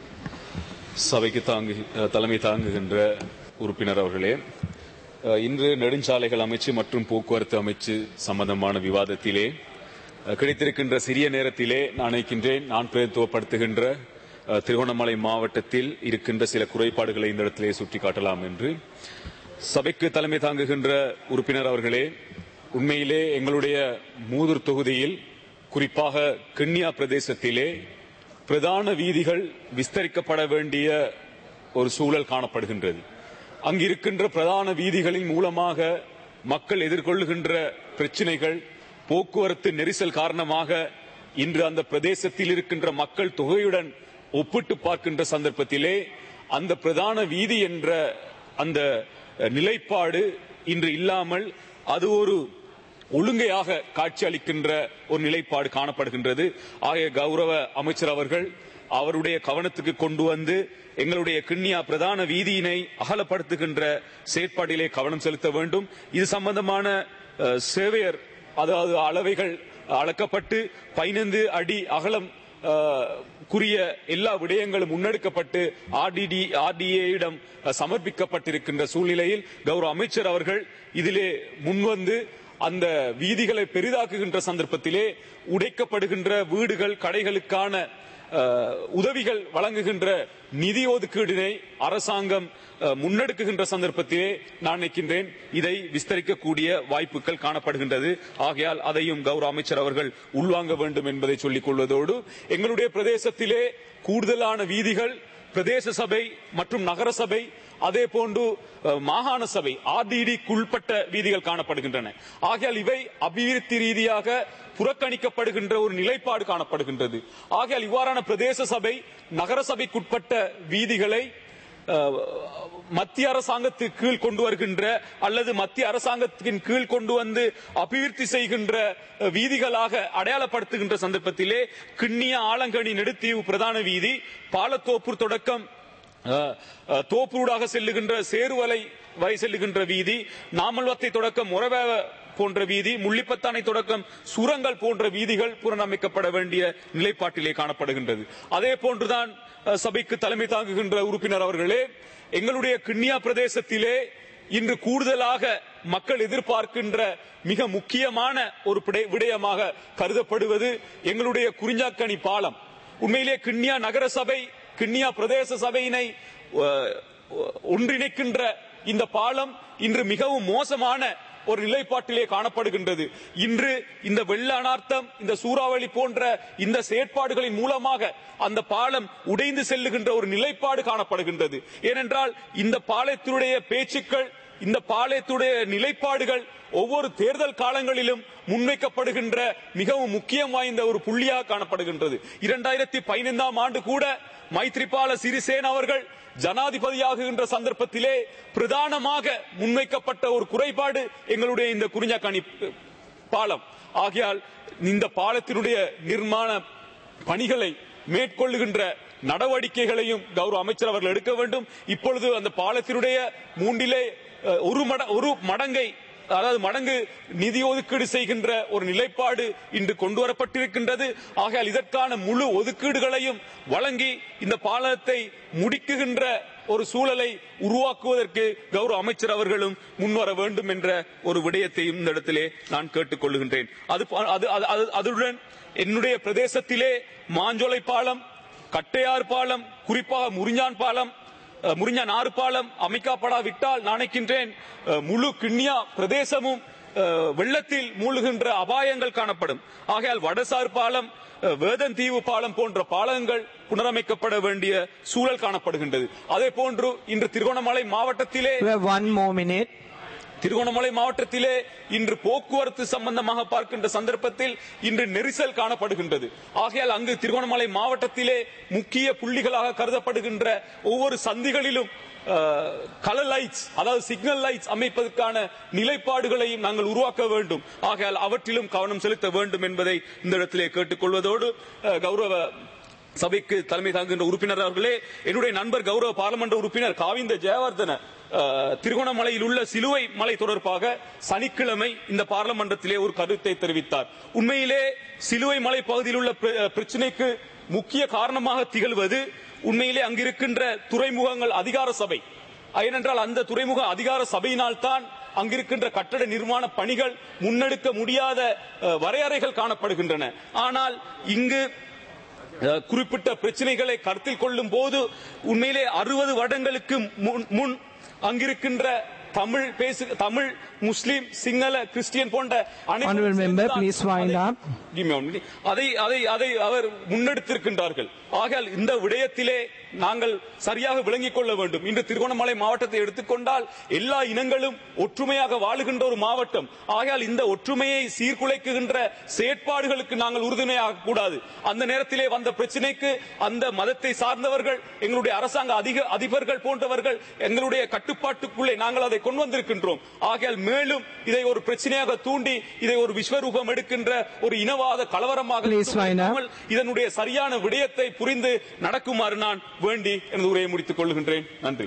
சபைக்கு தாங்கு தலைமை தாங்குகின்ற உறுப்பினர் அவர்களே, இன்று நெடுஞ்சாலைகள் அமைச்சு மற்றும் போக்குவரத்து அமைச்சு சம்பந்தமான விவாதத்திலே கிடைத்திருக்கின்ற சிறிய நேரத்திலே நான் நினைக்கின்றேன் நான் பிரதித்துவப்படுத்துகின்ற திருவண்ணாமலை மாவட்டத்தில் இருக்கின்ற சில குறைபாடுகளை இந்த இடத்திலே சுட்டிக்காட்டலாம் என்று. சபைக்கு தலைமை தாங்குகின்ற உறுப்பினர் அவர்களே, உண்மையிலே எங்களுடைய மூதூர் தொகுதியில் குறிப்பாக கிண்ணியா பிரதேசத்திலே பிரதான வீதிகள் விஸ்தரிக்கப்பட வேண்டிய ஒரு சூழல் காணப்படுகின்றது. அங்கிருக்கின்ற பிரதான வீதிகளின் மூலமாக மக்கள் எதிர்கொள்ளுகின்ற பிரச்சினைகள், போக்குவரத்து நெரிசல் காரணமாக இன்று அந்த பிரதேசத்தில் இருக்கின்ற மக்கள் தொகையுடன் ஒப்பிட்டு பார்க்கின்ற சந்தர்ப்பத்திலே அந்த பிரதான வீதி என்ற அந்த நிலைப்பாடு இன்று இல்லாமல் அது ஒரு ஒழுங்கையாக காட்சி அளிக்கின்ற ஒரு நிலைப்பாடு காணப்படுகின்றது. ஆகிய கௌரவ அமைச்சர் அவர்கள் அவருடைய கவனத்துக்கு கொண்டு வந்து எங்களுடைய கிண்ணியா பிரதான வீதியினை அகலப்படுத்துகின்ற செயற்பாட்டிலே கவனம் செலுத்த வேண்டும். இது சம்பந்தமான சேவையர் அதாவது அளவைகள் அளக்கப்பட்டு பதினைந்து அடி அகலம் குறிய எல்லா விடயங்களும் முன்னெடுக்கப்பட்டு ஆர்டிடி ஆர்டிஏயிடம் சமர்ப்பிக்கப்பட்டிருக்கின்ற சூழ்நிலையில் கௌரவ அமைச்சர் அவர்கள் இதிலே முன்வந்து அந்த வீதிகளை பெரிதாக்குகின்ற சந்தர்ப்பத்திலே உடைக்கப்படுகின்ற வீடுகள், கடைகளுக்கான உதவிகள் வழங்குகின்ற நிதி ஒதுக்கீடினை அரசாங்கம் முன்னெடுக்குகின்ற சந்தர்ப்பத்திலே நான் நினைக்கின்றேன் இதை விஸ்தரிக்கக்கூடிய வாய்ப்புகள் காணப்படுகின்றது. ஆகையால் அதையும் கௌரவ அமைச்சர் அவர்கள் உள்வாங்க வேண்டும் என்பதை சொல்லிக் கொள்வதோடு, எங்களுடைய பிரதேசத்திலே கூடுதலான வீதிகள் பிரதேச சபை மற்றும் நகர சபை அதே போன்று மாகாண சபை ஆர்டிடிக்குள்பட்ட வீதிகள் காணப்படுகின்றன. ஆகையால் இவை அபிவிருத்தி ரீதியாக புறக்கணிக்கப்படுகின்ற ஒரு நிலைப்பாடு காணப்படுகின்றது. ஆகையால் இவ்வாறான பிரதேச சபை நகர சபைக்குட்பட்ட வீதிகளை மத்திய அரசாங்கத்தின் கீழ் கொண்டு வருகின்ற அல்லது மத்திய அரசாங்கத்தின் கீழ் கொண்டு வந்து அபிவிருத்தி செய்கின்ற வீதிகளாக அடையாளப்படுத்துகின்ற சந்தர்ப்பத்திலே கிண்ணியா ஆலங்கனி நெடுத்தீவு பிரதான வீதி, பாலத்தோப்பூர் தொடக்கம் தோப்பூடாக செல்லுகின்ற சேருவலை வரை செல்லுகின்ற வீதி, நாமல்வத்தை தொடக்கம் முறவேவ போன்ற வீதி, முள்ளிப்பத்தானை தொடக்கம் சுரங்கள் போன்ற வீதிகள் புறநமைக்கப்பட வேண்டிய நிலைப்பாட்டிலே காணப்படுகின்றது. அதே போன்றுதான் சபைக்கு தலைமை தாங்குகின்ற உறுப்பினர் அவர்களே, எங்களுடைய கிண்ணியா பிரதேசத்திலே இன்று கூடுதலாக மக்கள் எதிர்பார்க்கின்ற மிக முக்கியமான ஒரு விடயமாக கருதப்படுவது எங்களுடைய குறிஞ்சாக்கணி பாலம். உண்மையிலே கிண்ணியா நகர சபை, கிண்ணியா பிரதேச சபையினை ஒன்றிணைக்கின்ற இந்த பாலம் இன்று மிகவும் மோசமான ஒரு நிலைப்பாட்டிலே காணப்படுகின்றது. இன்று இந்த வெள்ள அனர்த்தம், இந்த சூறாவளி போன்ற இந்த செயற்பாடுகளின் மூலமாக அந்த பாலம் உடைந்து செல்லுகின்ற ஒரு நிலைப்பாடு காணப்படுகின்றது. ஏனென்றால் இந்த பாலத்தினுடைய பேச்சுக்கள், இந்த பாலத்துடைய நிலைப்பாடுகள் ஒவ்வொரு தேர்தல் காலங்களிலும் முன்வைக்கப்படுகின்ற மிகவும் முக்கியம் வாய்ந்த ஒரு புள்ளியாக காணப்படுகின்றது. இரண்டாயிரத்தி பதினைந்தாம் ஆண்டு கூட மைத்ரிபால சிறிசேன அவர்கள் ஜனாதிபதியாகுகின்ற சந்தர்ப்பத்திலே பிரதானமாக முன்வைக்கப்பட்ட ஒரு குறைபாடு எங்களுடைய இந்த குறிஞ்சாக்கணி பாலம். ஆகையால் இந்த பாலத்தினுடைய நிர்மாண பணிகளை மேற்கொள்ளுகின்ற நடவடிக்கைகளையும் கௌரவ அமைச்சர் அவர்கள் எடுக்க வேண்டும். இப்பொழுது அந்த பாலத்தினுடைய மூன்றிலே ஒரு மட ஒரு மடங்கை அதாவது மடங்கு நிதி ஒதுக்கீடு செய்கின்ற ஒரு நிலைப்பாடு இன்று கொண்டு வரப்பட்டிருக்கின்றது. ஆகையால் இதற்கான முழு ஒதுக்கீடுகளையும் வழங்கி இந்த பாலத்தை முடிக்குகின்ற ஒரு சூழலை உருவாக்குவதற்கு கௌரவ அமைச்சர் அவர்களும் முன்வர வேண்டும் என்ற ஒரு விடயத்தையும் இந்த இடத்திலே நான் கேட்டுக் கொள்ளுகின்றேன். அதுடன் என்னுடைய பிரதேசத்திலே மாஞ்சோலை பாலம், கட்டையார் பாலம், குறிப்பாக முறிஞ்சான் பாலம், முறிஞ்சான் ஆறு பாலம் அமைக்கப்படாவிட்டால் நினைக்கின்றேன் முழு கிண்ணியா பிரதேசமும் வெள்ளத்தில் மூழ்கின்ற அபாயங்கள் காணப்படும். ஆகையால் வடசார் பாலம், வேதந்தீவு பாலம் போன்ற பாலங்கள் புனரமைக்கப்பட வேண்டிய சூழல் காணப்படுகின்றது. அதே போன்று இன்று திருகோணமலை மாவட்டத்திலே திருகோணமலை மாவட்டத்திலே இன்று போக்குவரத்து சம்பந்தமாக பார்க்கின்ற சந்தர்ப்பத்தில் இன்று நெரிசல் காணப்படுகின்றது. ஆகையால் அங்கு திருகோணமலை மாவட்டத்திலே முக்கிய புள்ளிகளாக கருதப்படுகின்ற ஒவ்வொரு சந்திகளிலும் கலர் லைட்ஸ், அதாவது சிக்னல் லைட்ஸ் அமைப்பதற்கான நிலைப்பாடுகளையும் நாங்கள் உருவாக்க வேண்டும். ஆகையால் அவற்றிலும் கவனம் செலுத்த வேண்டும் என்பதை இந்த இடத்திலே கேட்டுக்கொள்வதோடு, கௌரவ சபைக்கு தலைமை தாங்குகின்ற உறுப்பினர் அவர்களே, என்னுடைய நண்பர் கௌரவ பாராளுமன்ற உறுப்பினர் காவிந்த ஜெயவர்தன திருகோணமலையில் உள்ள சிலுவை மலை தொடர்பாக சனிக்கிழமை இந்த பாராளுமன்றத்திலே ஒரு கருத்தை தெரிவித்தார். உண்மையிலே சிலுவை மலை பகுதியில் உள்ள பிரச்சனைக்கு முக்கிய காரணமாக திகழ்வது உண்மையிலே அங்கிருக்கின்ற துறைமுகங்கள் அதிகார சபை. ஏனென்றால் அந்த துறைமுக அதிகார சபையினால் தான் அங்கிருக்கின்ற கட்டட நிர்மாண பணிகள் முன்னெடுக்க முடியாத வரையறைகள் காணப்படுகின்றன. ஆனால் இங்கு குறிப்பிட்ட பிரச்சனைகளை கருத்தில் கொள்ளும் போது உண்மையிலே அறுபது வருடங்களுக்கு முன் அங்கிருக்கின்ற தமிழ் பேசு தமிழ் முஸ்லிம் சிங்கள கிறிஸ்டியன் போன்ற அதை அதை அதை அவர் முன்னெடுத்திருக்கின்றார்கள். ஆகையால் இந்த விடயத்திலே நாங்கள் சரியாக விளங்கிக் கொள்ள வேண்டும். இன்று திருகோணமலை மாவட்டத்தை எடுத்துக்கொண்டால் எல்லா இனங்களும் ஒற்றுமையாக வாழுகின்ற ஒரு மாவட்டம். ஆகையால் இந்த ஒற்றுமையை சீர்குலைக்குகின்ற செயற்பாடுகளுக்கு நாங்கள் உறுதுணையாக கூடாது. அந்த நேரத்திலே வந்த பிரச்சனைக்கு அந்த மதத்தை சார்ந்தவர்கள், எங்களுடைய அரசாங்க அதிக அதிபர்கள் போன்றவர்கள் எங்களுடைய கட்டுப்பாட்டுக்குள்ளே நாங்கள் அதை கொண்டு வந்திருக்கின்றோம். ஆகையால் மேலும் இதை ஒரு பிரச்சனையாக தூண்டி இதை ஒரு விஸ்வரூபம் எடுக்கின்ற ஒரு இனவாத கலவரமாக இதனுடைய சரியான விடயத்தை புரிந்து நடக்குமாறு நான் வேண்டி எனது உரையை முடித்துக் கொள்கின்றேன். நன்றி.